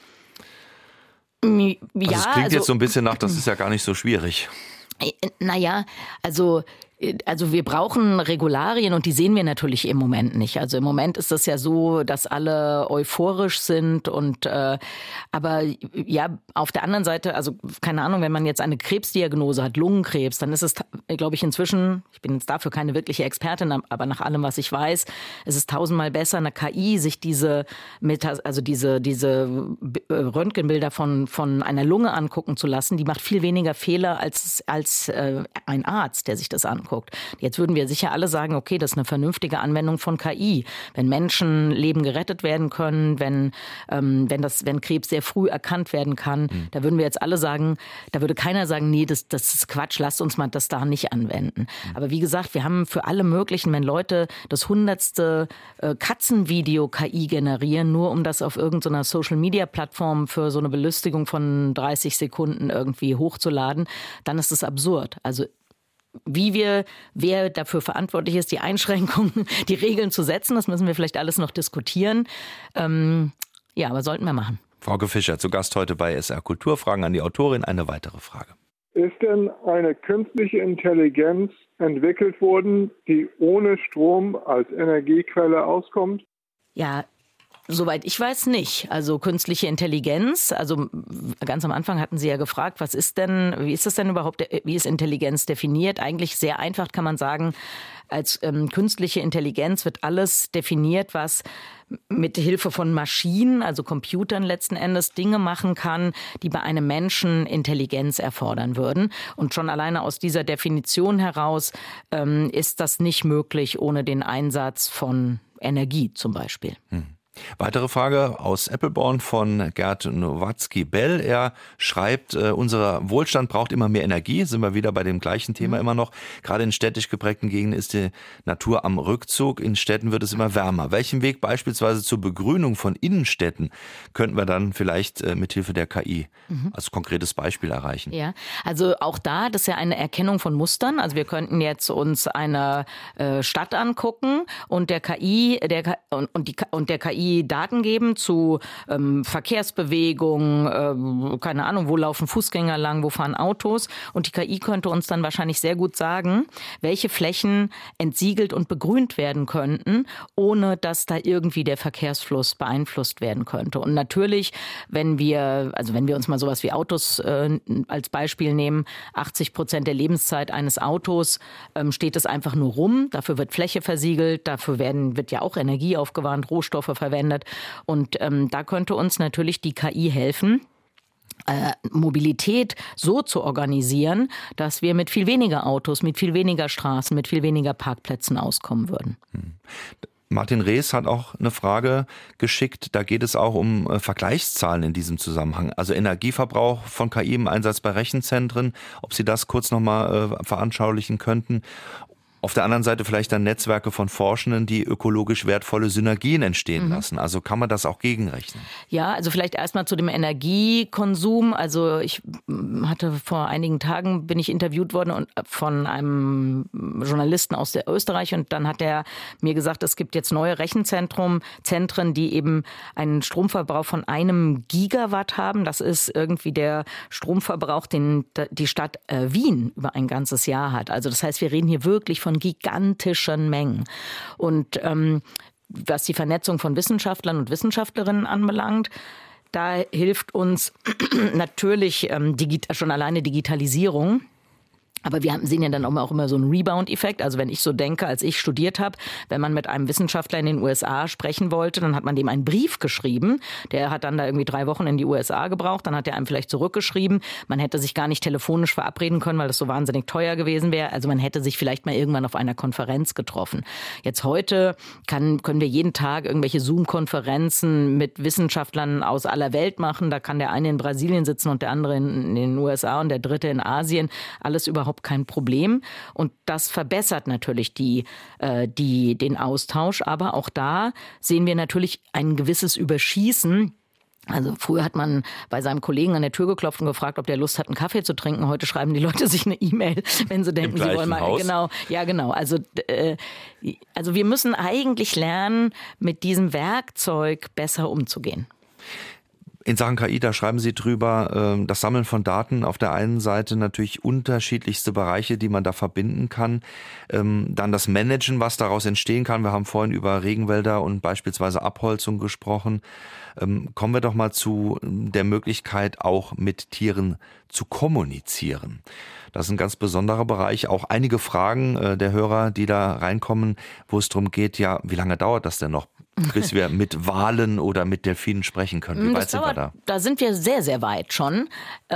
C: Ja,
B: also es klingt
C: also,
B: jetzt so ein bisschen nach, das ist ja gar nicht so schwierig.
C: Naja, also Also wir brauchen Regularien und die sehen wir natürlich im Moment nicht. Also im Moment ist das ja so, dass alle euphorisch sind und äh, aber ja, auf der anderen Seite, also keine Ahnung, wenn man jetzt eine Krebsdiagnose hat, Lungenkrebs, dann ist es, glaube ich, inzwischen, ich bin jetzt dafür keine wirkliche Expertin, aber nach allem, was ich weiß, ist es tausendmal besser, eine K I sich diese, also diese, diese Röntgenbilder von, von einer Lunge angucken zu lassen. Die macht viel weniger Fehler als, als äh, ein Arzt, der sich das anguckt. Jetzt würden wir sicher alle sagen, okay, das ist eine vernünftige Anwendung von K I. Wenn Menschenleben gerettet werden können, wenn, ähm, wenn, das, wenn Krebs sehr früh erkannt werden kann, mhm. da würden wir jetzt alle sagen, da würde keiner sagen, nee, das, das ist Quatsch, lasst uns mal das da nicht anwenden. Mhm. Aber wie gesagt, wir haben für alle möglichen, wenn Leute das hundertste äh, Katzenvideo K I generieren, nur um das auf irgendeiner Social-Media-Plattform für so eine Belustigung von dreißig Sekunden irgendwie hochzuladen, dann ist es absurd. Also wie wir, wer dafür verantwortlich ist, die Einschränkungen, die Regeln zu setzen, das müssen wir vielleicht alles noch diskutieren. Ähm, ja, aber sollten wir machen.
B: Frauke Fischer zu Gast heute bei S R Kultur. Fragen an die Autorin. Eine weitere Frage.
E: Ist denn eine künstliche Intelligenz entwickelt worden, die ohne Strom als Energiequelle auskommt?
C: Ja, soweit ich weiß nicht. Also künstliche Intelligenz, also ganz am Anfang hatten Sie ja gefragt, was ist denn, wie ist das denn überhaupt, wie ist Intelligenz definiert? Eigentlich sehr einfach kann man sagen, als ähm, künstliche Intelligenz wird alles definiert, was mit Hilfe von Maschinen, also Computern letzten Endes, Dinge machen kann, die bei einem Menschen Intelligenz erfordern würden. Und schon alleine aus dieser Definition heraus ähm, ist das nicht möglich ohne den Einsatz von Energie zum Beispiel. Hm.
B: Weitere Frage aus Eppelborn von Gerd Nowatzki-Bell. Er schreibt, äh, unser Wohlstand braucht immer mehr Energie. Sind wir wieder bei dem gleichen Thema mhm. immer noch. Gerade in städtisch geprägten Gegenden ist die Natur am Rückzug. In Städten wird es immer wärmer. Welchen Weg beispielsweise zur Begrünung von Innenstädten könnten wir dann vielleicht äh, mit Hilfe der K I mhm. als konkretes Beispiel erreichen?
C: Ja, also auch da, das ist ja eine Erkennung von Mustern. Also wir könnten jetzt uns eine äh, Stadt angucken und der K I, der und, und die und der K I Daten geben zu ähm, Verkehrsbewegung, äh, keine Ahnung, wo laufen Fußgänger lang, wo fahren Autos. Und die K I könnte uns dann wahrscheinlich sehr gut sagen, welche Flächen entsiegelt und begrünt werden könnten, ohne dass da irgendwie der Verkehrsfluss beeinflusst werden könnte. Und natürlich, wenn wir, also wenn wir uns mal sowas wie Autos äh, als Beispiel nehmen, achtzig Prozent der Lebenszeit eines Autos ähm, steht es einfach nur rum. Dafür wird Fläche versiegelt, dafür werden, wird ja auch Energie aufgewandt, Rohstoffe verwendet. Und ähm, da könnte uns natürlich die K I helfen, äh, Mobilität so zu organisieren, dass wir mit viel weniger Autos, mit viel weniger Straßen, mit viel weniger Parkplätzen auskommen würden.
B: Hm. Martin Rees hat auch eine Frage geschickt. Da geht es auch um äh, Vergleichszahlen in diesem Zusammenhang. Also Energieverbrauch von K I im Einsatz bei Rechenzentren. Ob Sie das kurz nochmal äh, veranschaulichen könnten. Auf der anderen Seite vielleicht dann Netzwerke von Forschenden, die ökologisch wertvolle Synergien entstehen mhm. lassen. Also kann man das auch gegenrechnen?
C: Ja, also vielleicht erstmal zu dem Energiekonsum. Also ich hatte vor einigen Tagen, bin ich interviewt worden und von einem Journalisten aus der Österreich und dann hat er mir gesagt, es gibt jetzt neue Rechenzentren, Zentren, die eben einen Stromverbrauch von einem Gigawatt haben. Das ist irgendwie der Stromverbrauch, den die Stadt Wien über ein ganzes Jahr hat. Also das heißt, wir reden hier wirklich von gigantischen Mengen. Und ähm, was die Vernetzung von Wissenschaftlern und Wissenschaftlerinnen anbelangt, da hilft uns natürlich ähm, digit- schon alleine Digitalisierung. Aber wir sehen ja dann auch immer so einen Rebound-Effekt. Also wenn ich so denke, als ich studiert habe, wenn man mit einem Wissenschaftler in den U S A sprechen wollte, dann hat man dem einen Brief geschrieben. Der hat dann da irgendwie drei Wochen in die U S A gebraucht. Dann hat er einem vielleicht zurückgeschrieben. Man hätte sich gar nicht telefonisch verabreden können, weil das so wahnsinnig teuer gewesen wäre. Also man hätte sich vielleicht mal irgendwann auf einer Konferenz getroffen. Jetzt heute kann, können wir jeden Tag irgendwelche Zoom-Konferenzen mit Wissenschaftlern aus aller Welt machen. Da kann der eine in Brasilien sitzen und der andere in den U S A und der dritte in Asien. Alles überhaupt kein Problem. Und das verbessert natürlich die, äh, die, den Austausch. Aber auch da sehen wir natürlich ein gewisses Überschießen. Also früher hat man bei seinem Kollegen an der Tür geklopft und gefragt, ob der Lust hat, einen Kaffee zu trinken. Heute schreiben die Leute sich eine E-Mail, wenn sie denken, sie wollen mal.
B: Haus.
C: Genau, ja genau. Also, äh, also wir müssen eigentlich lernen, mit diesem Werkzeug besser umzugehen.
B: In Sachen K I, da schreiben Sie drüber, das Sammeln von Daten, auf der einen Seite natürlich unterschiedlichste Bereiche, die man da verbinden kann. Dann das Managen, was daraus entstehen kann. Wir haben vorhin über Regenwälder und beispielsweise Abholzung gesprochen. Kommen wir doch mal zu der Möglichkeit, auch mit Tieren zu kommunizieren. Das ist ein ganz besonderer Bereich. Auch einige Fragen der Hörer, die da reinkommen, wo es darum geht, ja, wie lange dauert das denn noch, bis wir mit Walen oder mit Delfinen sprechen können? Wie weit sind wir da?
C: Da sind wir sehr, sehr weit schon.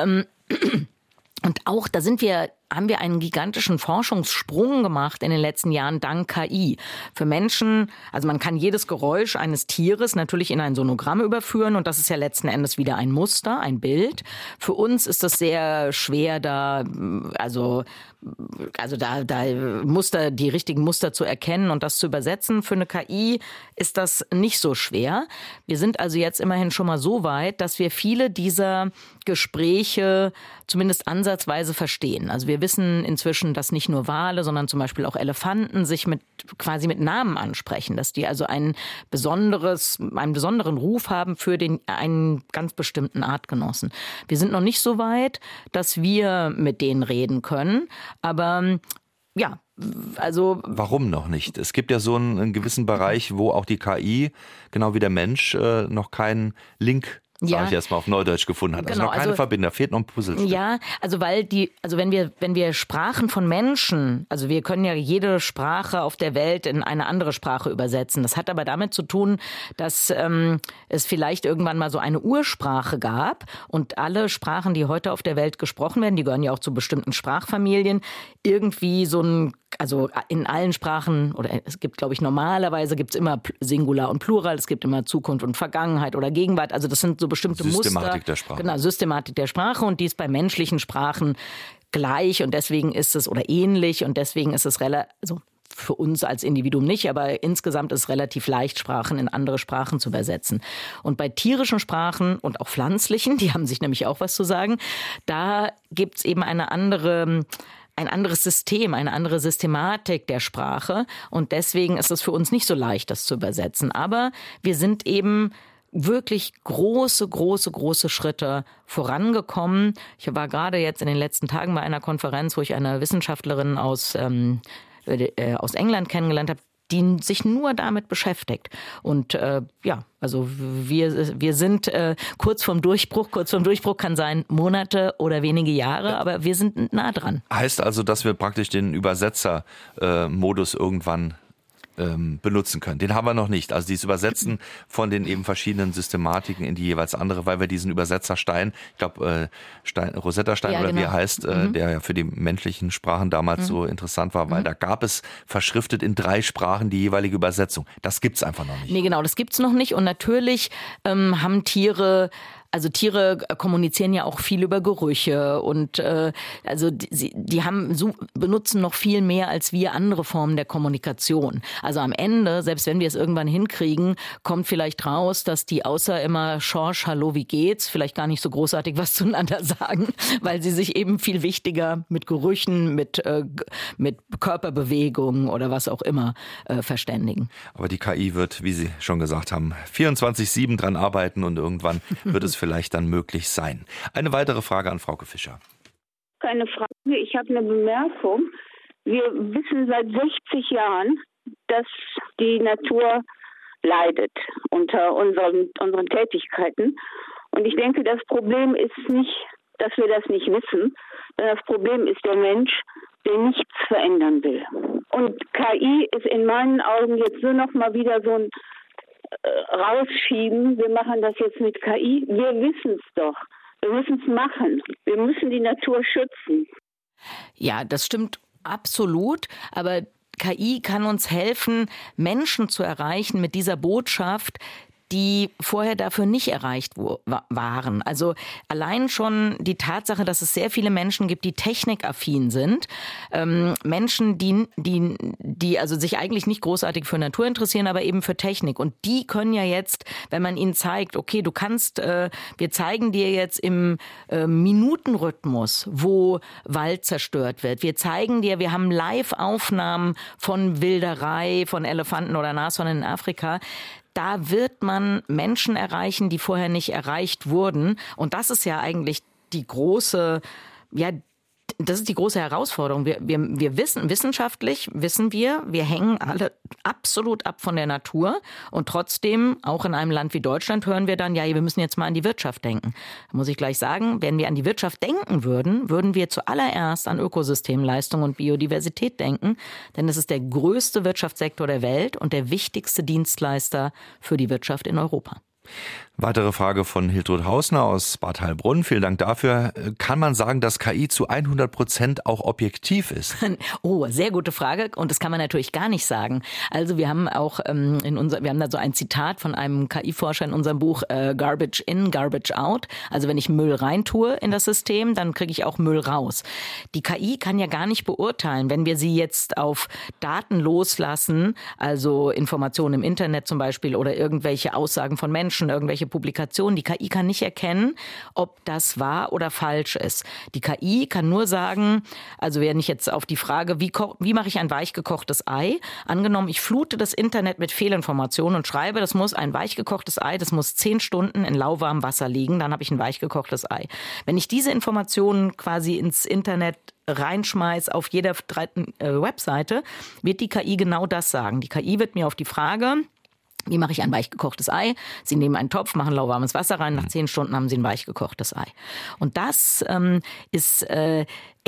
C: Und auch da sind wir, haben wir einen gigantischen Forschungssprung gemacht in den letzten Jahren dank K I. Für Menschen, also man kann jedes Geräusch eines Tieres natürlich in ein Sonogramm überführen und das ist ja letzten Endes wieder ein Muster, ein Bild. Für uns ist das sehr schwer, da also also da da Muster, die richtigen Muster zu erkennen und das zu übersetzen. Für eine K I ist das nicht so schwer. Wir sind also jetzt immerhin schon mal so weit, dass wir viele dieser Gespräche zumindest ansatzweise verstehen. Also wir wissen inzwischen, dass nicht nur Wale, sondern zum Beispiel auch Elefanten sich mit quasi mit Namen ansprechen, dass die also ein besonderes, einen besonderen Ruf haben für den einen ganz bestimmten Artgenossen. Wir sind noch nicht so weit, dass wir mit denen reden können, aber ja, also...
B: Warum noch nicht? Es gibt ja so einen, einen gewissen Bereich, wo auch die K I, genau wie der Mensch, äh, noch keinen Link
C: ja,
B: sage ich erstmal auf Neudeutsch gefunden hat. Also
C: genau,
B: noch keine
C: also,
B: Verbinder, fehlt noch ein Puzzlestück.
C: Ja, also weil die, also wenn wir, wenn wir Sprachen von Menschen, also wir können ja jede Sprache auf der Welt in eine andere Sprache übersetzen. Das hat aber damit zu tun, dass ähm, es vielleicht irgendwann mal so eine Ursprache gab und alle Sprachen, die heute auf der Welt gesprochen werden, die gehören ja auch zu bestimmten Sprachfamilien, irgendwie so ein, also in allen Sprachen, oder es gibt, glaube ich, normalerweise gibt es immer Singular und Plural, es gibt immer Zukunft und Vergangenheit oder Gegenwart, also das sind so bestimmte
B: Systematik
C: Muster.
B: Systematik der Sprache.
C: Genau, Systematik der Sprache und die ist bei menschlichen Sprachen gleich und deswegen ist es, oder ähnlich und deswegen ist es relativ, also für uns als Individuum nicht, aber insgesamt ist es relativ leicht, Sprachen in andere Sprachen zu übersetzen. Und bei tierischen Sprachen und auch pflanzlichen, die haben sich nämlich auch was zu sagen, da gibt es eben eine andere... ein anderes System, eine andere Systematik der Sprache und deswegen ist es für uns nicht so leicht, das zu übersetzen. Aber wir sind eben wirklich große, große, große Schritte vorangekommen. Ich war gerade jetzt in den letzten Tagen bei einer Konferenz, wo ich eine Wissenschaftlerin aus, ähm, äh, aus England kennengelernt habe, die sich nur damit beschäftigt. Und äh, ja, also wir, wir sind äh, kurz vorm Durchbruch. Kurz vorm Durchbruch kann sein Monate oder wenige Jahre, aber wir sind nah dran.
B: Heißt also, dass wir praktisch den Übersetzer-Modus irgendwann ähm, benutzen können. Den haben wir noch nicht. Also dieses Übersetzen von den eben verschiedenen Systematiken in die jeweils andere, weil wir diesen Übersetzerstein, ich glaube äh, Stein, Rosetta Stein ja, oder genau. wie er heißt, äh, mhm. der ja für die menschlichen Sprachen damals mhm. so interessant war, weil mhm. da gab es verschriftet in drei Sprachen die jeweilige Übersetzung. Das gibt's einfach noch nicht.
C: Nee, genau, das gibt's noch nicht. Und natürlich ähm, haben Tiere Also Tiere kommunizieren ja auch viel über Gerüche und äh, also die, die haben so, benutzen noch viel mehr als wir andere Formen der Kommunikation. Also am Ende, selbst wenn wir es irgendwann hinkriegen, kommt vielleicht raus, dass die außer immer Schorsch, hallo, wie geht's, vielleicht gar nicht so großartig was zueinander sagen, weil sie sich eben viel wichtiger mit Gerüchen, mit äh, mit Körperbewegungen oder was auch immer äh, verständigen.
B: Aber die K I wird, wie Sie schon gesagt haben, vierundzwanzig sieben dran arbeiten und irgendwann wird es vielleicht dann möglich sein. Eine weitere Frage an Frauke Fischer.
F: Keine Frage, ich habe eine Bemerkung. Wir wissen seit sechzig Jahren, dass die Natur leidet unter unseren, unseren Tätigkeiten. Und ich denke, das Problem ist nicht, dass wir das nicht wissen, sondern das Problem ist der Mensch, der nichts verändern will. Und K I ist in meinen Augen jetzt nur noch mal wieder so ein rausschieben, wir machen das jetzt mit K I. Wir wissen es doch. Wir müssen es machen. Wir müssen die Natur schützen.
C: Ja, das stimmt absolut. Aber K I kann uns helfen, Menschen zu erreichen mit dieser Botschaft, die vorher dafür nicht erreicht wo, waren. Also allein schon die Tatsache, dass es sehr viele Menschen gibt, die technikaffin sind. Ähm, Menschen, die, die, die also sich eigentlich nicht großartig für Natur interessieren, aber eben für Technik. Und die können ja jetzt, wenn man ihnen zeigt, okay, du kannst, äh, wir zeigen dir jetzt im äh, Minutenrhythmus, wo Wald zerstört wird. Wir zeigen dir, wir haben Live-Aufnahmen von Wilderei, von Elefanten oder Nashörnern in Afrika. Da wird man Menschen erreichen, die vorher nicht erreicht wurden. Und das ist ja eigentlich die große, ja, das ist die große Herausforderung. Wir, wir, wir wissen, wissenschaftlich wissen wir, wir hängen alle absolut ab von der Natur. Und trotzdem, auch in einem Land wie Deutschland, hören wir dann, ja, wir müssen jetzt mal an die Wirtschaft denken. Da muss ich gleich sagen, wenn wir an die Wirtschaft denken würden, würden wir zuallererst an Ökosystemleistung und Biodiversität denken. Denn es ist der größte Wirtschaftssektor der Welt und der wichtigste Dienstleister für die Wirtschaft in Europa.
B: Weitere Frage von Hiltrud Hausner aus Bad Heilbrunn. Vielen Dank dafür. Kann man sagen, dass K I zu hundert Prozent auch objektiv ist?
C: Oh, sehr gute Frage. Und das kann man natürlich gar nicht sagen. Also wir haben auch ähm, in unser, wir haben da so ein Zitat von einem K I-Forscher in unserem Buch äh, Garbage in, Garbage out. Also wenn ich Müll reintue in das System, dann kriege ich auch Müll raus. Die K I kann ja gar nicht beurteilen, wenn wir sie jetzt auf Daten loslassen, also Informationen im Internet zum Beispiel oder irgendwelche Aussagen von Menschen, irgendwelche Publikationen. Die K I kann nicht erkennen, ob das wahr oder falsch ist. Die K I kann nur sagen, also wenn ich jetzt auf die Frage, wie, ko- wie mache ich ein weichgekochtes Ei? Angenommen, ich flute das Internet mit Fehlinformationen und schreibe, das muss ein weichgekochtes Ei, das muss zehn Stunden in lauwarmem Wasser liegen, dann habe ich ein weichgekochtes Ei. Wenn ich diese Informationen quasi ins Internet reinschmeiß auf jeder dritten äh, Webseite, wird die K I genau das sagen. Die K I wird mir auf die Frage, wie mache ich ein weichgekochtes Ei? Sie nehmen einen Topf, machen lauwarmes Wasser rein, nach zehn Stunden haben Sie ein weichgekochtes Ei. Und das ähm, ist äh,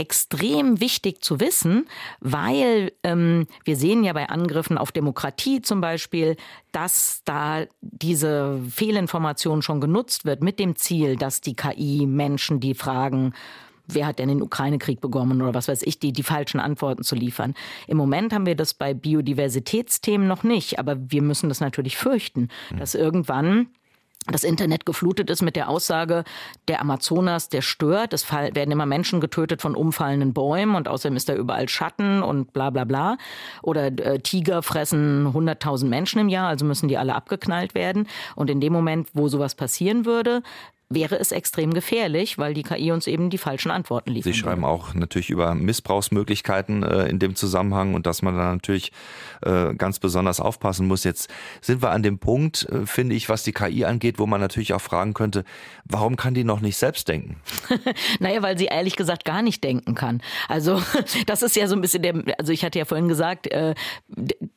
C: extrem wichtig zu wissen, weil ähm, wir sehen ja bei Angriffen auf Demokratie zum Beispiel, dass da diese Fehlinformation schon genutzt wird mit dem Ziel, dass die K I Menschen, die fragen, wer hat denn den Ukraine-Krieg begonnen oder was weiß ich, die, die falschen Antworten zu liefern. Im Moment haben wir das bei Biodiversitätsthemen noch nicht, aber wir müssen das natürlich fürchten, dass irgendwann das Internet geflutet ist mit der Aussage, der Amazonas, der stört, es werden immer Menschen getötet von umfallenden Bäumen und außerdem ist da überall Schatten und bla bla bla. Oder äh, Tiger fressen hunderttausend Menschen im Jahr, also müssen die alle abgeknallt werden. Und in dem Moment, wo sowas passieren würde, wäre es extrem gefährlich, weil die K I uns eben die falschen Antworten liefert.
B: Sie schreiben auch natürlich über Missbrauchsmöglichkeiten äh, in dem Zusammenhang und dass man da natürlich äh, ganz besonders aufpassen muss. Jetzt sind wir an dem Punkt, äh, finde ich, was die K I angeht, wo man natürlich auch fragen könnte, warum kann die noch nicht selbst denken?
C: Naja, weil sie ehrlich gesagt gar nicht denken kann. Also das ist ja so ein bisschen der, also ich hatte ja vorhin gesagt, äh,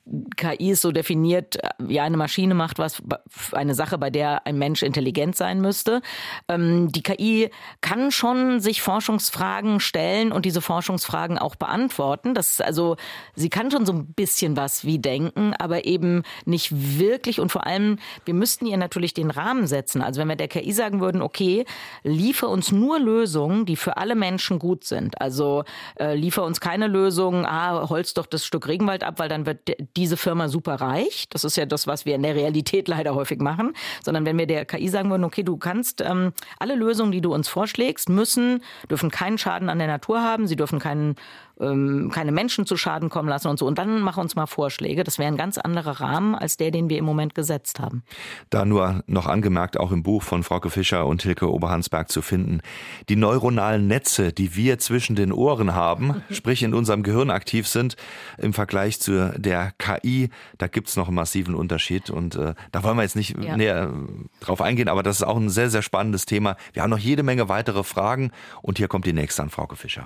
C: K I ist so definiert, ja, eine Maschine macht was, eine Sache, bei der ein Mensch intelligent sein müsste. Ähm, die K I kann schon sich Forschungsfragen stellen und diese Forschungsfragen auch beantworten. Das ist also, sie kann schon so ein bisschen was wie denken, aber eben nicht wirklich. Und vor allem, wir müssten ihr natürlich den Rahmen setzen. Also wenn wir der K I sagen würden, okay, liefer uns nur Lösungen, die für alle Menschen gut sind. Also äh, liefer uns keine Lösung, ah, holz doch das Stück Regenwald ab, weil dann wird diese Firma super reich. Das ist ja das, was wir in der Realität leider häufig machen. Sondern wenn wir der K I sagen würden, okay, du kannst ähm, alle Lösungen, die du uns vorschlägst, müssen, dürfen keinen Schaden an der Natur haben, sie dürfen keinen keine Menschen zu Schaden kommen lassen und so. Und dann mach uns mal Vorschläge. Das wäre ein ganz anderer Rahmen als der, den wir im Moment gesetzt haben.
B: Da nur noch angemerkt, auch im Buch von Frauke Fischer und Hilke Oberhansberg zu finden. Die neuronalen Netze, die wir zwischen den Ohren haben, sprich in unserem Gehirn aktiv sind, im Vergleich zu der K I, da gibt's noch einen massiven Unterschied. Und äh, da wollen wir jetzt nicht ja. näher drauf eingehen, aber das ist auch ein sehr, sehr spannendes Thema. Wir haben noch jede Menge weitere Fragen und hier kommt die nächste an Frauke Fischer.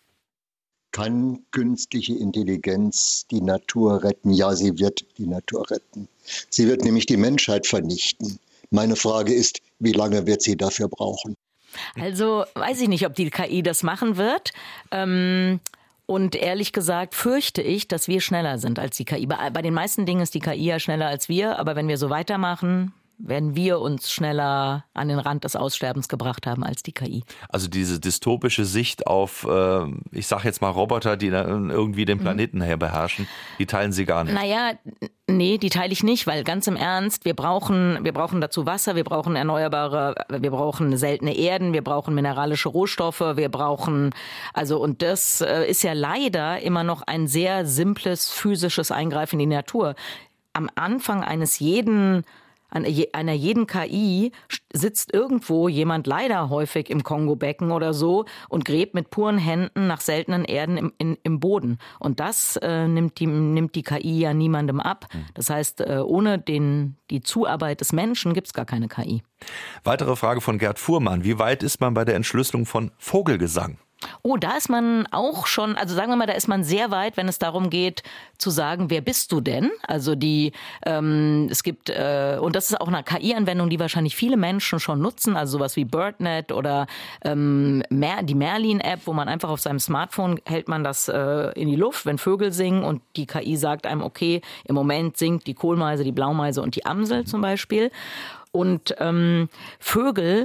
G: Kann künstliche Intelligenz die Natur retten? Ja, sie wird die Natur retten. Sie wird nämlich die Menschheit vernichten. Meine Frage ist, wie lange wird sie dafür brauchen?
C: Also weiß ich nicht, ob die K I das machen wird. Ähm Und ehrlich gesagt fürchte ich, dass wir schneller sind als die K I. Bei, bei den meisten Dingen ist die K I ja schneller als wir. Aber wenn wir so weitermachen, werden wir uns schneller an den Rand des Aussterbens gebracht haben als die K I.
B: Also diese dystopische Sicht auf, äh, ich sag jetzt mal Roboter, die irgendwie den Planeten her beherrschen, die teilen Sie gar nicht.
C: Naja, nee, die teile ich nicht, weil ganz im Ernst, wir brauchen, wir brauchen dazu Wasser, wir brauchen erneuerbare, wir brauchen seltene Erden, wir brauchen mineralische Rohstoffe, wir brauchen, also und das äh, ist ja leider immer noch ein sehr simples physisches Eingreifen in die Natur. Am Anfang eines jeden An einer jeden K I sitzt irgendwo jemand leider häufig im Kongo-Becken oder so und gräbt mit puren Händen nach seltenen Erden im, in, im Boden. Und das äh, nimmt, die, nimmt die K I ja niemandem ab. Das heißt, äh, ohne den, die Zuarbeit des Menschen gibt's gar keine K I.
B: Weitere Frage von Gerd Fuhrmann. Wie weit ist man bei der Entschlüsselung von Vogelgesang?
C: Oh, da ist man auch schon, also sagen wir mal, da ist man sehr weit, wenn es darum geht, zu sagen, wer bist du denn? Also die, ähm, es gibt, äh, und das ist auch eine K I-Anwendung, die wahrscheinlich viele Menschen schon nutzen, also sowas wie BirdNet oder ähm, Mer- die Merlin-App, wo man einfach auf seinem Smartphone hält man das äh, in die Luft, wenn Vögel singen und die K I sagt einem, okay, im Moment singt die Kohlmeise, die Blaumeise und die Amsel zum Beispiel. Und ähm, Vögel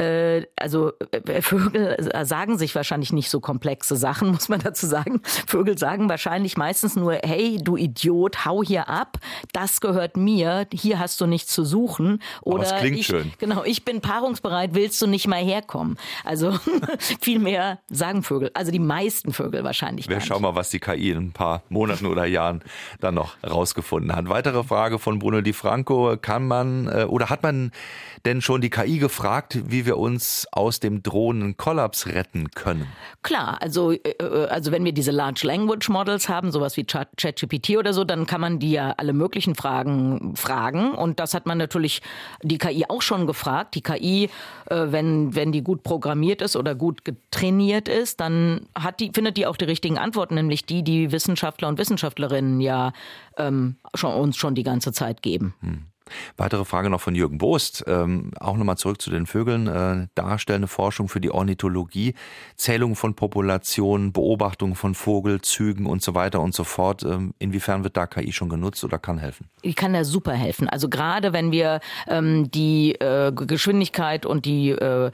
C: also Vögel sagen sich wahrscheinlich nicht so komplexe Sachen, muss man dazu sagen. Vögel sagen wahrscheinlich meistens nur, hey, du Idiot, hau hier ab, das gehört mir, hier hast du nichts zu suchen. Oder
B: das klingt
C: ich,
B: schön.
C: Genau, ich bin paarungsbereit, willst du nicht mal herkommen? Also viel mehr sagen Vögel, also die meisten Vögel wahrscheinlich
B: Wir
C: gar nicht.
B: schauen mal, was die K I in ein paar Monaten oder Jahren dann noch rausgefunden hat. Weitere Frage von Bruno Di Franco, kann man oder hat man denn schon die K I gefragt, wie wir uns aus dem drohenden Kollaps retten können?
C: Klar, also, also wenn wir diese Large Language Models haben, sowas wie ChatGPT oder so, dann kann man die ja alle möglichen Fragen fragen. Und das hat man natürlich die K I auch schon gefragt. Die K I, wenn, wenn die gut programmiert ist oder gut getrainiert ist, dann hat die, findet die auch die richtigen Antworten, nämlich die, die Wissenschaftler und Wissenschaftlerinnen ja ähm, schon, uns schon die ganze Zeit geben. Hm.
B: Weitere Frage noch von Jürgen Bost, ähm, auch nochmal zurück zu den Vögeln, äh, darstellende Forschung für die Ornithologie, Zählung von Populationen, Beobachtung von Vogelzügen und so weiter und so fort. Ähm, inwiefern wird da K I schon genutzt oder kann helfen?
C: Die kann da super helfen. Also gerade wenn wir ähm, die äh, Geschwindigkeit und die, äh,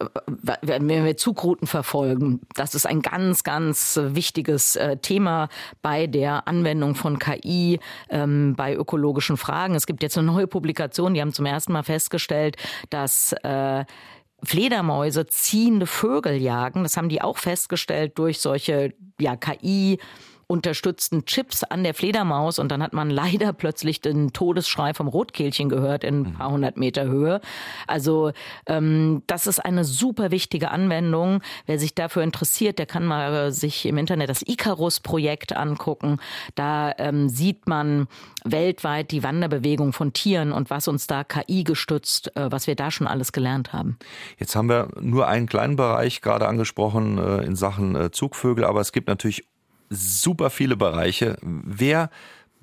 C: wenn wir Zugrouten verfolgen, das ist ein ganz, ganz wichtiges äh, Thema bei der Anwendung von K I ähm, bei ökologischen Fragen. Es gibt jetzt eine neue Publikation, die haben zum ersten Mal festgestellt, dass äh, Fledermäuse ziehende Vögel jagen. Das haben die auch festgestellt durch solche ja, K I unterstützten Chips an der Fledermaus und dann hat man leider plötzlich den Todesschrei vom Rotkehlchen gehört in ein paar hundert Meter Höhe. Also ähm, das ist eine super wichtige Anwendung. Wer sich dafür interessiert, der kann mal sich im Internet das Icarus-Projekt angucken. Da ähm, sieht man weltweit die Wanderbewegung von Tieren und was uns da K I gestützt, äh, was wir da schon alles gelernt haben.
B: Jetzt haben wir nur einen kleinen Bereich gerade angesprochen äh, in Sachen äh, Zugvögel, aber es gibt natürlich super viele Bereiche. Wer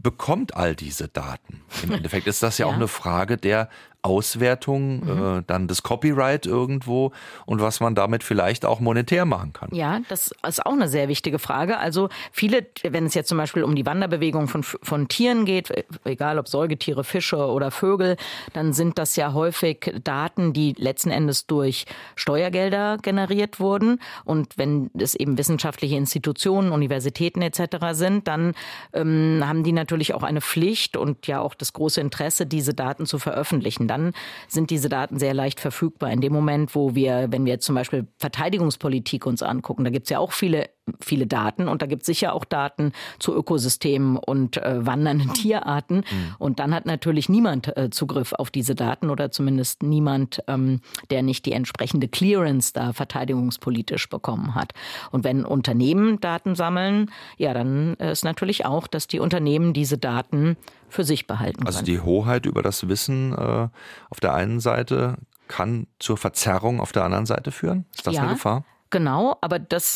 B: bekommt all diese Daten? Im Endeffekt ist das ja, ja. auch eine Frage der Auswertung, mhm. äh, dann das Copyright irgendwo und was man damit vielleicht auch monetär machen kann.
C: Ja, das ist auch eine sehr wichtige Frage. Also viele, wenn es jetzt zum Beispiel um die Wanderbewegung von, von Tieren geht, egal ob Säugetiere, Fische oder Vögel, dann sind das ja häufig Daten, die letzten Endes durch Steuergelder generiert wurden. Und wenn es eben wissenschaftliche Institutionen, Universitäten et cetera sind, dann ähm, haben die natürlich auch eine Pflicht und ja auch das große Interesse, diese Daten zu veröffentlichen. Dann sind diese Daten sehr leicht verfügbar. In dem Moment, wo wir, wenn wir jetzt zum Beispiel Verteidigungspolitik uns angucken, da gibt es ja auch viele, viele Daten und da gibt es sicher auch Daten zu Ökosystemen und äh, wandernden Tierarten. Mhm. Und dann hat natürlich niemand äh, Zugriff auf diese Daten oder zumindest niemand, ähm, der nicht die entsprechende Clearance da verteidigungspolitisch bekommen hat. Und wenn Unternehmen Daten sammeln, ja, dann äh, ist natürlich auch, dass die Unternehmen diese Daten für sich behalten können.
B: Also die Hoheit über das Wissen äh, auf der einen Seite kann zur Verzerrung auf der anderen Seite führen? Ist das ja eine Gefahr?
C: Genau, aber das,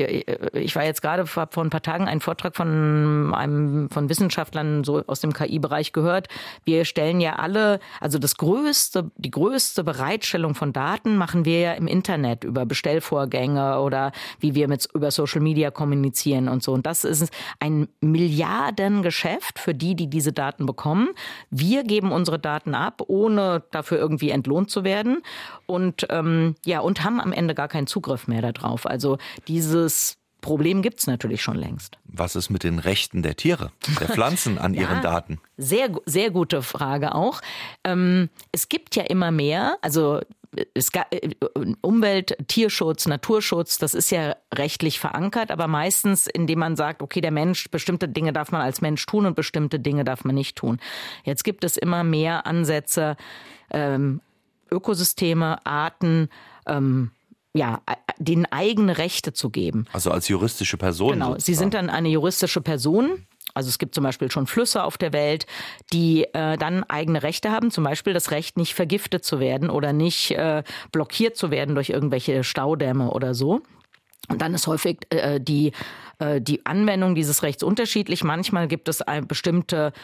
C: ich war jetzt gerade vor ein paar Tagen einen Vortrag von einem, von Wissenschaftlern so aus dem K I-Bereich gehört. Wir stellen ja alle, also das größte, die größte Bereitstellung von Daten machen wir ja im Internet über Bestellvorgänge oder wie wir mit, über Social Media kommunizieren und so. Und das ist ein Milliardengeschäft für die, die diese Daten bekommen. Wir geben unsere Daten ab, ohne dafür irgendwie entlohnt zu werden und, ähm, ja, und haben am Ende gar keinen Zugriff mehr darauf. Also dieses Problem gibt es natürlich schon längst.
B: Was ist mit den Rechten der Tiere, der Pflanzen an ja, ihren Daten?
C: Sehr, sehr gute Frage auch. Ähm, es gibt ja immer mehr, also es gab, Umwelt, Tierschutz, Naturschutz, das ist ja rechtlich verankert, aber meistens, indem man sagt, okay, der Mensch, bestimmte Dinge darf man als Mensch tun und bestimmte Dinge darf man nicht tun. Jetzt gibt es immer mehr Ansätze, ähm, Ökosysteme, Arten, ähm, ja, denen eigene Rechte zu geben.
B: Also als juristische Person.
C: Genau,
B: sozusagen.
C: Sie sind dann eine juristische Person. Also es gibt zum Beispiel schon Flüsse auf der Welt, die äh, dann eigene Rechte haben. Zum Beispiel das Recht, nicht vergiftet zu werden oder nicht äh, blockiert zu werden durch irgendwelche Staudämme oder so. Und dann ist häufig äh, die, äh, die Anwendung dieses Rechts unterschiedlich. Manchmal gibt es eine bestimmte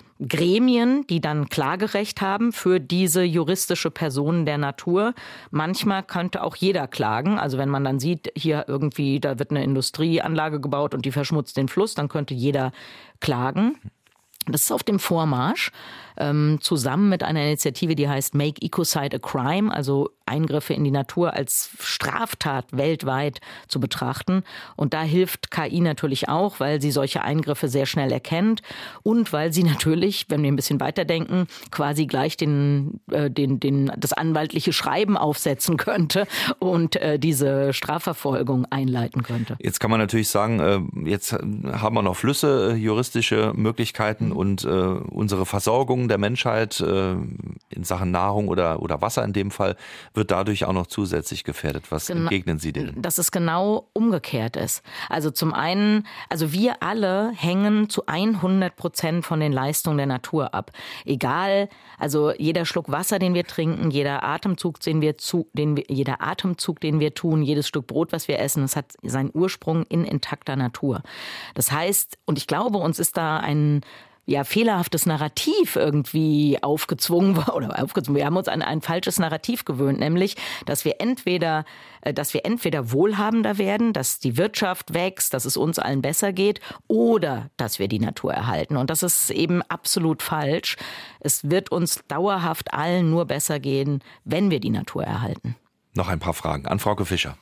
C: Gremien, die dann Klagerecht haben für diese juristische Person der Natur. Manchmal könnte auch jeder klagen. Also wenn man dann sieht, hier irgendwie, da wird eine Industrieanlage gebaut und die verschmutzt den Fluss, dann könnte jeder klagen. Das ist auf dem Vormarsch, ähm, zusammen mit einer Initiative, die heißt Make Ecocide a Crime, also Eingriffe in die Natur als Straftat weltweit zu betrachten. Und da hilft K I natürlich auch, weil sie solche Eingriffe sehr schnell erkennt und weil sie natürlich, wenn wir ein bisschen weiterdenken, quasi gleich den, äh, den, den, das anwaltliche Schreiben aufsetzen könnte und äh, diese Strafverfolgung einleiten könnte.
B: Jetzt kann man natürlich sagen, äh, jetzt haben wir noch Flüsse, äh, juristische Möglichkeiten und äh, unsere Versorgung der Menschheit äh, in Sachen Nahrung oder, oder Wasser in dem Fall wird dadurch auch noch zusätzlich gefährdet. Was Gena- entgegnen Sie denen?
C: Dass es genau umgekehrt ist. Also zum einen, also wir alle hängen zu hundert Prozent von den Leistungen der Natur ab. Egal, also jeder Schluck Wasser, den wir trinken, jeder Atemzug, den wir zu, den wir, jeder Atemzug, den wir tun, jedes Stück Brot, was wir essen, das hat seinen Ursprung in intakter Natur. Das heißt, und ich glaube, uns ist da ein ja, fehlerhaftes Narrativ irgendwie aufgezwungen oder aufgezwungen. Wir haben uns an ein falsches Narrativ gewöhnt, nämlich, dass wir entweder, dass wir entweder wohlhabender werden, dass die Wirtschaft wächst, dass es uns allen besser geht, oder dass wir die Natur erhalten. Und das ist eben absolut falsch. Es wird uns dauerhaft allen nur besser gehen, wenn wir die Natur erhalten.
B: Noch ein paar Fragen an Frauke Fischer.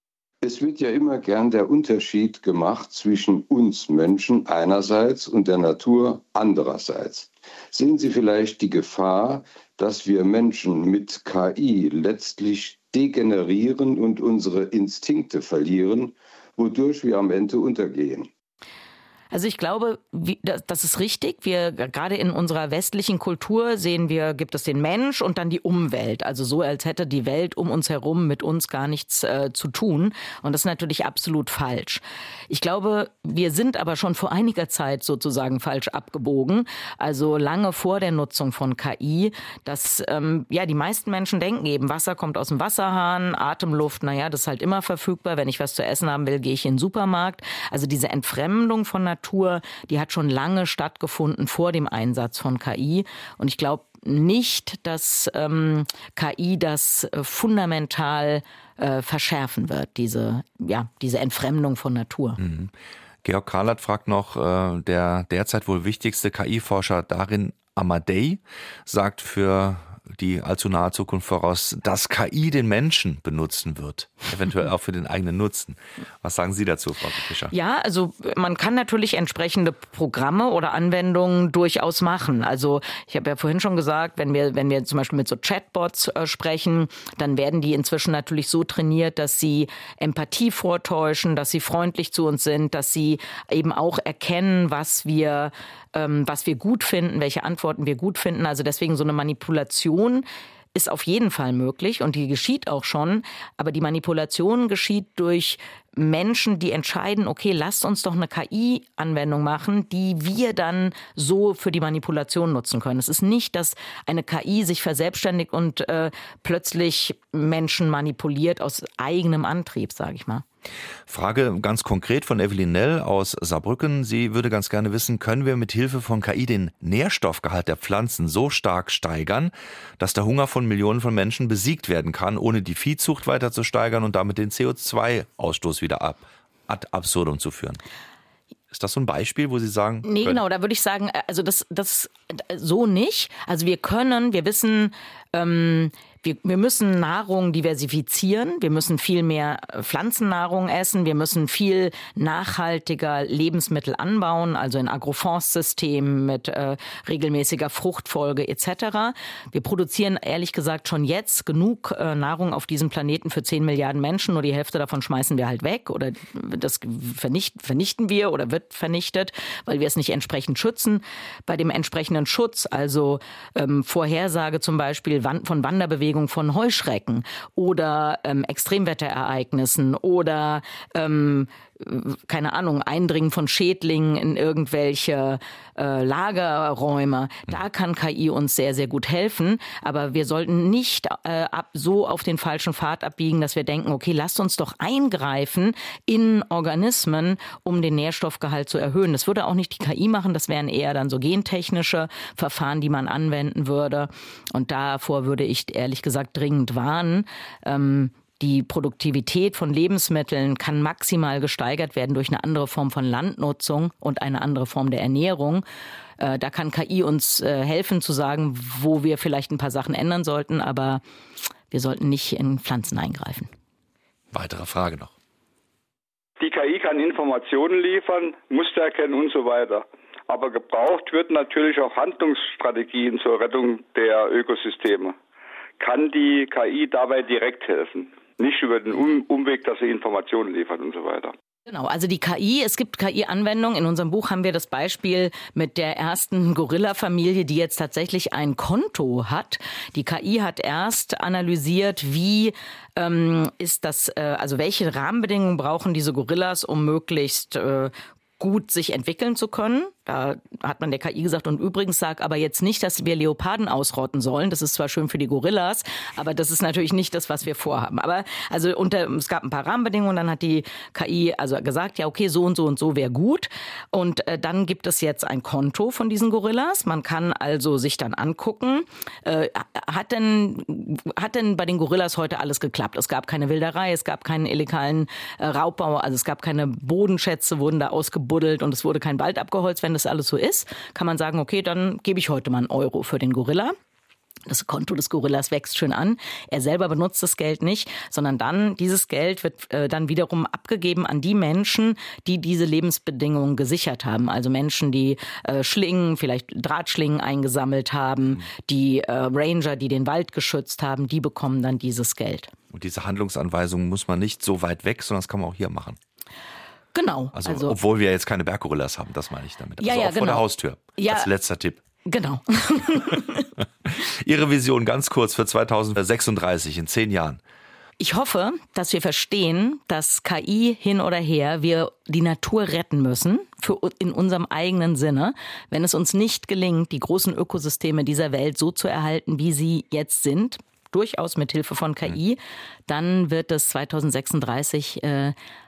H: Es wird ja immer gern der Unterschied gemacht zwischen uns Menschen einerseits und der Natur andererseits. Sehen Sie vielleicht die Gefahr, dass wir Menschen mit K I letztlich degenerieren und unsere Instinkte verlieren, wodurch wir am Ende untergehen?
C: Also ich glaube, das ist richtig. Wir gerade in unserer westlichen Kultur sehen wir, gibt es den Mensch und dann die Umwelt. Also so, als hätte die Welt um uns herum mit uns gar nichts äh, zu tun. Und das ist natürlich absolut falsch. Ich glaube, wir sind aber schon vor einiger Zeit sozusagen falsch abgebogen. Also lange vor der Nutzung von K I, dass ähm, ja die meisten Menschen denken eben, Wasser kommt aus dem Wasserhahn, Atemluft, naja, das ist halt immer verfügbar. Wenn ich was zu essen haben will, gehe ich in den Supermarkt. Also diese Entfremdung von Natur Natur, die hat schon lange stattgefunden vor dem Einsatz von K I. Und ich glaube nicht, dass ähm, K I das äh, fundamental äh, verschärfen wird, diese, ja, diese Entfremdung von Natur.
B: Mhm. Georg Karlat fragt noch, äh, der derzeit wohl wichtigste K I-Forscher Darin Amadei sagt für die allzu nahe Zukunft voraus, dass K I den Menschen benutzen wird, eventuell auch für den eigenen Nutzen. Was sagen Sie dazu, Frau Fischer?
C: Ja, also man kann natürlich entsprechende Programme oder Anwendungen durchaus machen. Also ich habe ja vorhin schon gesagt, wenn wir wenn wir zum Beispiel mit so Chatbots äh, sprechen, dann werden die inzwischen natürlich so trainiert, dass sie Empathie vortäuschen, dass sie freundlich zu uns sind, dass sie eben auch erkennen, was wir was wir gut finden, welche Antworten wir gut finden. Also deswegen so eine Manipulation ist auf jeden Fall möglich und die geschieht auch schon. Aber die Manipulation geschieht durch Menschen, die entscheiden, okay, lasst uns doch eine K I-Anwendung machen, die wir dann so für die Manipulation nutzen können. Es ist nicht, dass eine K I sich verselbstständigt und äh, plötzlich Menschen manipuliert aus eigenem Antrieb, sage ich mal.
B: Frage ganz konkret von Evelyn Nell aus Saarbrücken. Sie würde ganz gerne wissen, können wir mit Hilfe von K I den Nährstoffgehalt der Pflanzen so stark steigern, dass der Hunger von Millionen von Menschen besiegt werden kann, ohne die Viehzucht weiter zu steigern und damit den C O zwei Ausstoß wieder ab, ad absurdum zu führen? Ist das so ein Beispiel, wo Sie sagen?
C: Nee, können? Genau, da würde ich sagen, also das, das so nicht. Also wir können, wir wissen, ähm, wir, wir müssen Nahrung diversifizieren, wir müssen viel mehr Pflanzennahrung essen, wir müssen viel nachhaltiger Lebensmittel anbauen, also in Agroforstsystemen mit äh, regelmäßiger Fruchtfolge et cetera. Wir produzieren ehrlich gesagt schon jetzt genug äh, Nahrung auf diesem Planeten für zehn Milliarden Menschen, nur die Hälfte davon schmeißen wir halt weg oder das vernichten, vernichten wir oder wird vernichtet, weil wir es nicht entsprechend schützen. Bei dem entsprechenden Schutz, also ähm, Vorhersage zum Beispiel von Wanderbewegungen von Heuschrecken oder ähm, Extremwetterereignissen oder ähm, keine Ahnung, Eindringen von Schädlingen in irgendwelche äh, Lagerräume. Da kann K I uns sehr, sehr gut helfen. Aber wir sollten nicht äh, ab, so auf den falschen Pfad abbiegen, dass wir denken, okay, lasst uns doch eingreifen in Organismen, um den Nährstoffgehalt zu erhöhen. Das würde auch nicht die K I machen, das wären eher dann so gentechnische Verfahren, die man anwenden würde. Und davor würde ich ehrlich gesagt dringend warnen. Ähm, Die Produktivität von Lebensmitteln kann maximal gesteigert werden durch eine andere Form von Landnutzung und eine andere Form der Ernährung. Äh, da kann K I uns äh, helfen zu sagen, wo wir vielleicht ein paar Sachen ändern sollten, aber wir sollten nicht in Pflanzen eingreifen.
B: Weitere Frage noch.
I: Die K I kann Informationen liefern, Muster erkennen und so weiter. Aber gebraucht wird natürlich auch Handlungsstrategien zur Rettung der Ökosysteme. Kann die K I dabei direkt helfen? Nicht über den Umweg, dass sie Informationen liefert und so weiter.
C: Genau, also die K I, es gibt K I-Anwendungen. In unserem Buch haben wir das Beispiel mit der ersten Gorilla-Familie, die jetzt tatsächlich ein Konto hat. Die K I hat erst analysiert, wie ähm, ist das, äh, also welche Rahmenbedingungen brauchen diese Gorillas, um möglichst äh, gut sich entwickeln zu können. Da hat man der K I gesagt, und übrigens sag aber jetzt nicht, dass wir Leoparden ausrotten sollen. Das ist zwar schön für die Gorillas, aber das ist natürlich nicht das, was wir vorhaben. Aber also unter, es gab ein paar Rahmenbedingungen, dann hat die K I also gesagt, ja okay, so und so und so wäre gut. Und äh, dann gibt es jetzt ein Konto von diesen Gorillas. Man kann also sich dann angucken, äh, hat denn hat denn bei den Gorillas heute alles geklappt? Es gab keine Wilderei, es gab keinen illegalen äh, Raubbau, also es gab keine Bodenschätze, wurden da ausgebuddelt und es wurde kein Wald abgeholzt. Wenn das alles so ist, kann man sagen, okay, dann gebe ich heute mal einen Euro für den Gorilla. Das Konto des Gorillas wächst schön an. Er selber benutzt das Geld nicht, sondern dann, dieses Geld wird äh, dann wiederum abgegeben an die Menschen, die diese Lebensbedingungen gesichert haben. Also Menschen, die äh, Schlingen, vielleicht Drahtschlingen eingesammelt haben, die äh, Ranger, die den Wald geschützt haben, die bekommen dann dieses Geld.
B: Und diese Handlungsanweisungen muss man nicht so weit weg, sondern das kann man auch hier machen.
C: Genau.
B: Also,
C: also
B: obwohl wir jetzt keine Berggorillas haben, das meine ich damit. Also
C: ja,
B: auch
C: ja,
B: vor
C: genau.
B: der Haustür. Ja. Als letzter Tipp.
C: Genau.
B: Ihre Vision ganz kurz für zweitausendsechsunddreißig, in zehn Jahren.
C: Ich hoffe, dass wir verstehen, dass K I hin oder her, wir die Natur retten müssen, für in unserem eigenen Sinne. Wenn es uns nicht gelingt, die großen Ökosysteme dieser Welt so zu erhalten, wie sie jetzt sind, durchaus mit Hilfe von K I, dann wird es zweitausendsechsunddreißig äh,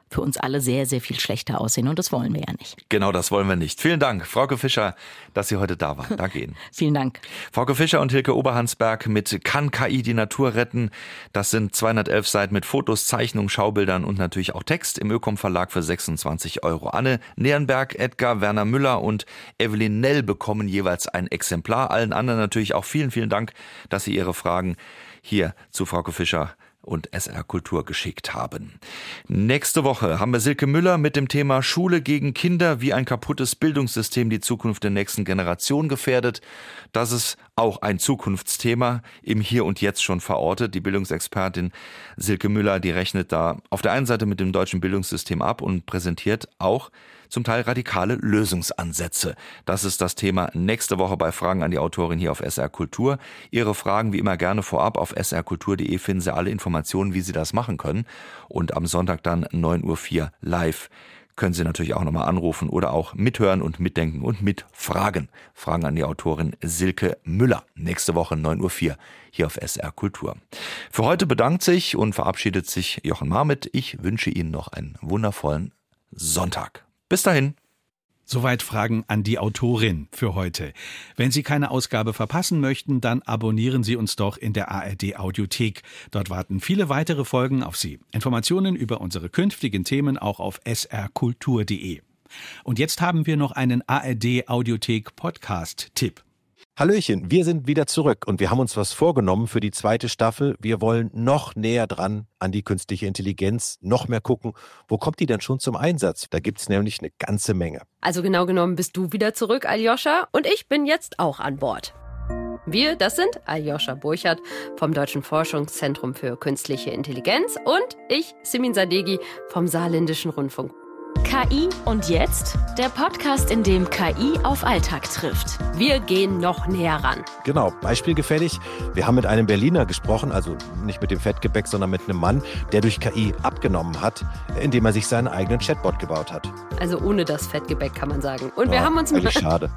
C: für uns alle sehr, sehr viel schlechter aussehen. Und das wollen wir ja nicht.
B: Genau, das wollen wir nicht. Vielen Dank, Frauke Fischer, dass Sie heute da waren. Danke Ihnen.
C: Vielen Dank.
B: Frauke Fischer und Hilke Oberhansberg mit Kann K I die Natur retten? Das sind zweihundertelf Seiten mit Fotos, Zeichnungen, Schaubildern und natürlich auch Text im Ökom Verlag für sechsundzwanzig Euro. Anne Nierenberg, Edgar Werner Müller und Evelyn Nell bekommen jeweils ein Exemplar. Allen anderen natürlich auch vielen, vielen Dank, dass Sie Ihre Fragen hier zu Frauke Fischer und S R Kultur geschickt haben. Nächste Woche haben wir Silke Müller mit dem Thema Schule gegen Kinder, wie ein kaputtes Bildungssystem die Zukunft der nächsten Generation gefährdet. Das ist auch ein Zukunftsthema, im Hier und Jetzt schon verortet. Die Bildungsexpertin Silke Müller, die rechnet da auf der einen Seite mit dem deutschen Bildungssystem ab und präsentiert auch zum Teil radikale Lösungsansätze. Das ist das Thema nächste Woche bei Fragen an die Autorin hier auf S R Kultur. Ihre Fragen wie immer gerne vorab. Auf s r kultur punkt d e finden Sie alle Informationen, wie Sie das machen können. Und am Sonntag dann neun Uhr vier live können Sie natürlich auch nochmal anrufen oder auch mithören und mitdenken und mitfragen. Fragen an die Autorin Silke Müller. Nächste Woche neun Uhr vier hier auf S R Kultur. Für heute bedankt sich und verabschiedet sich Jochen Marmitt. Ich wünsche Ihnen noch einen wundervollen Sonntag. Bis dahin.
J: Soweit Fragen an die Autorin für heute. Wenn Sie keine Ausgabe verpassen möchten, dann abonnieren Sie uns doch in der A R D Audiothek. Dort warten viele weitere Folgen auf Sie. Informationen über unsere künftigen Themen auch auf s r kultur punkt d e. Und jetzt haben wir noch einen A R D Audiothek Podcast-Tipp.
K: Hallöchen, wir sind wieder zurück und wir haben uns was vorgenommen für die zweite Staffel. Wir wollen noch näher dran an die künstliche Intelligenz, noch mehr gucken, wo kommt die denn schon zum Einsatz? Da gibt es nämlich eine ganze Menge.
L: Also genau genommen bist du wieder zurück, Aljoscha, und ich bin jetzt auch an Bord. Wir, das sind Aljoscha Burchard vom Deutschen Forschungszentrum für Künstliche Intelligenz und ich, Simin Sadeghi vom Saarländischen Rundfunk.
M: K I und jetzt? Der Podcast, in dem K I auf Alltag trifft.
L: Wir gehen noch näher ran.
K: Genau, beispielgefällig. Wir haben mit einem Berliner gesprochen, also nicht mit dem Fettgebäck, sondern mit einem Mann, der durch K I abgenommen hat, indem er sich seinen eigenen Chatbot gebaut hat.
L: Also ohne das Fettgebäck, kann man sagen. Und
K: ja,
L: wir haben uns mal
K: schade.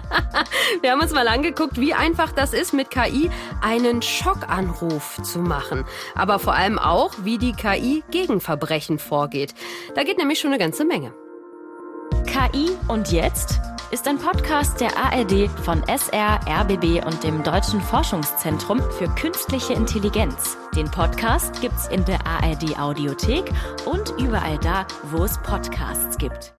L: Wir haben uns mal angeguckt, wie einfach das ist, mit K I einen Schockanruf zu machen. Aber vor allem auch, wie die K I gegen Verbrechen vorgeht. Da geht nämlich schon eine ganze Menge.
M: K I und jetzt ist ein Podcast der A R D von S R, R B B und dem Deutschen Forschungszentrum für Künstliche Intelligenz. Den Podcast gibt's in der A R D Audiothek und überall da, wo es Podcasts gibt.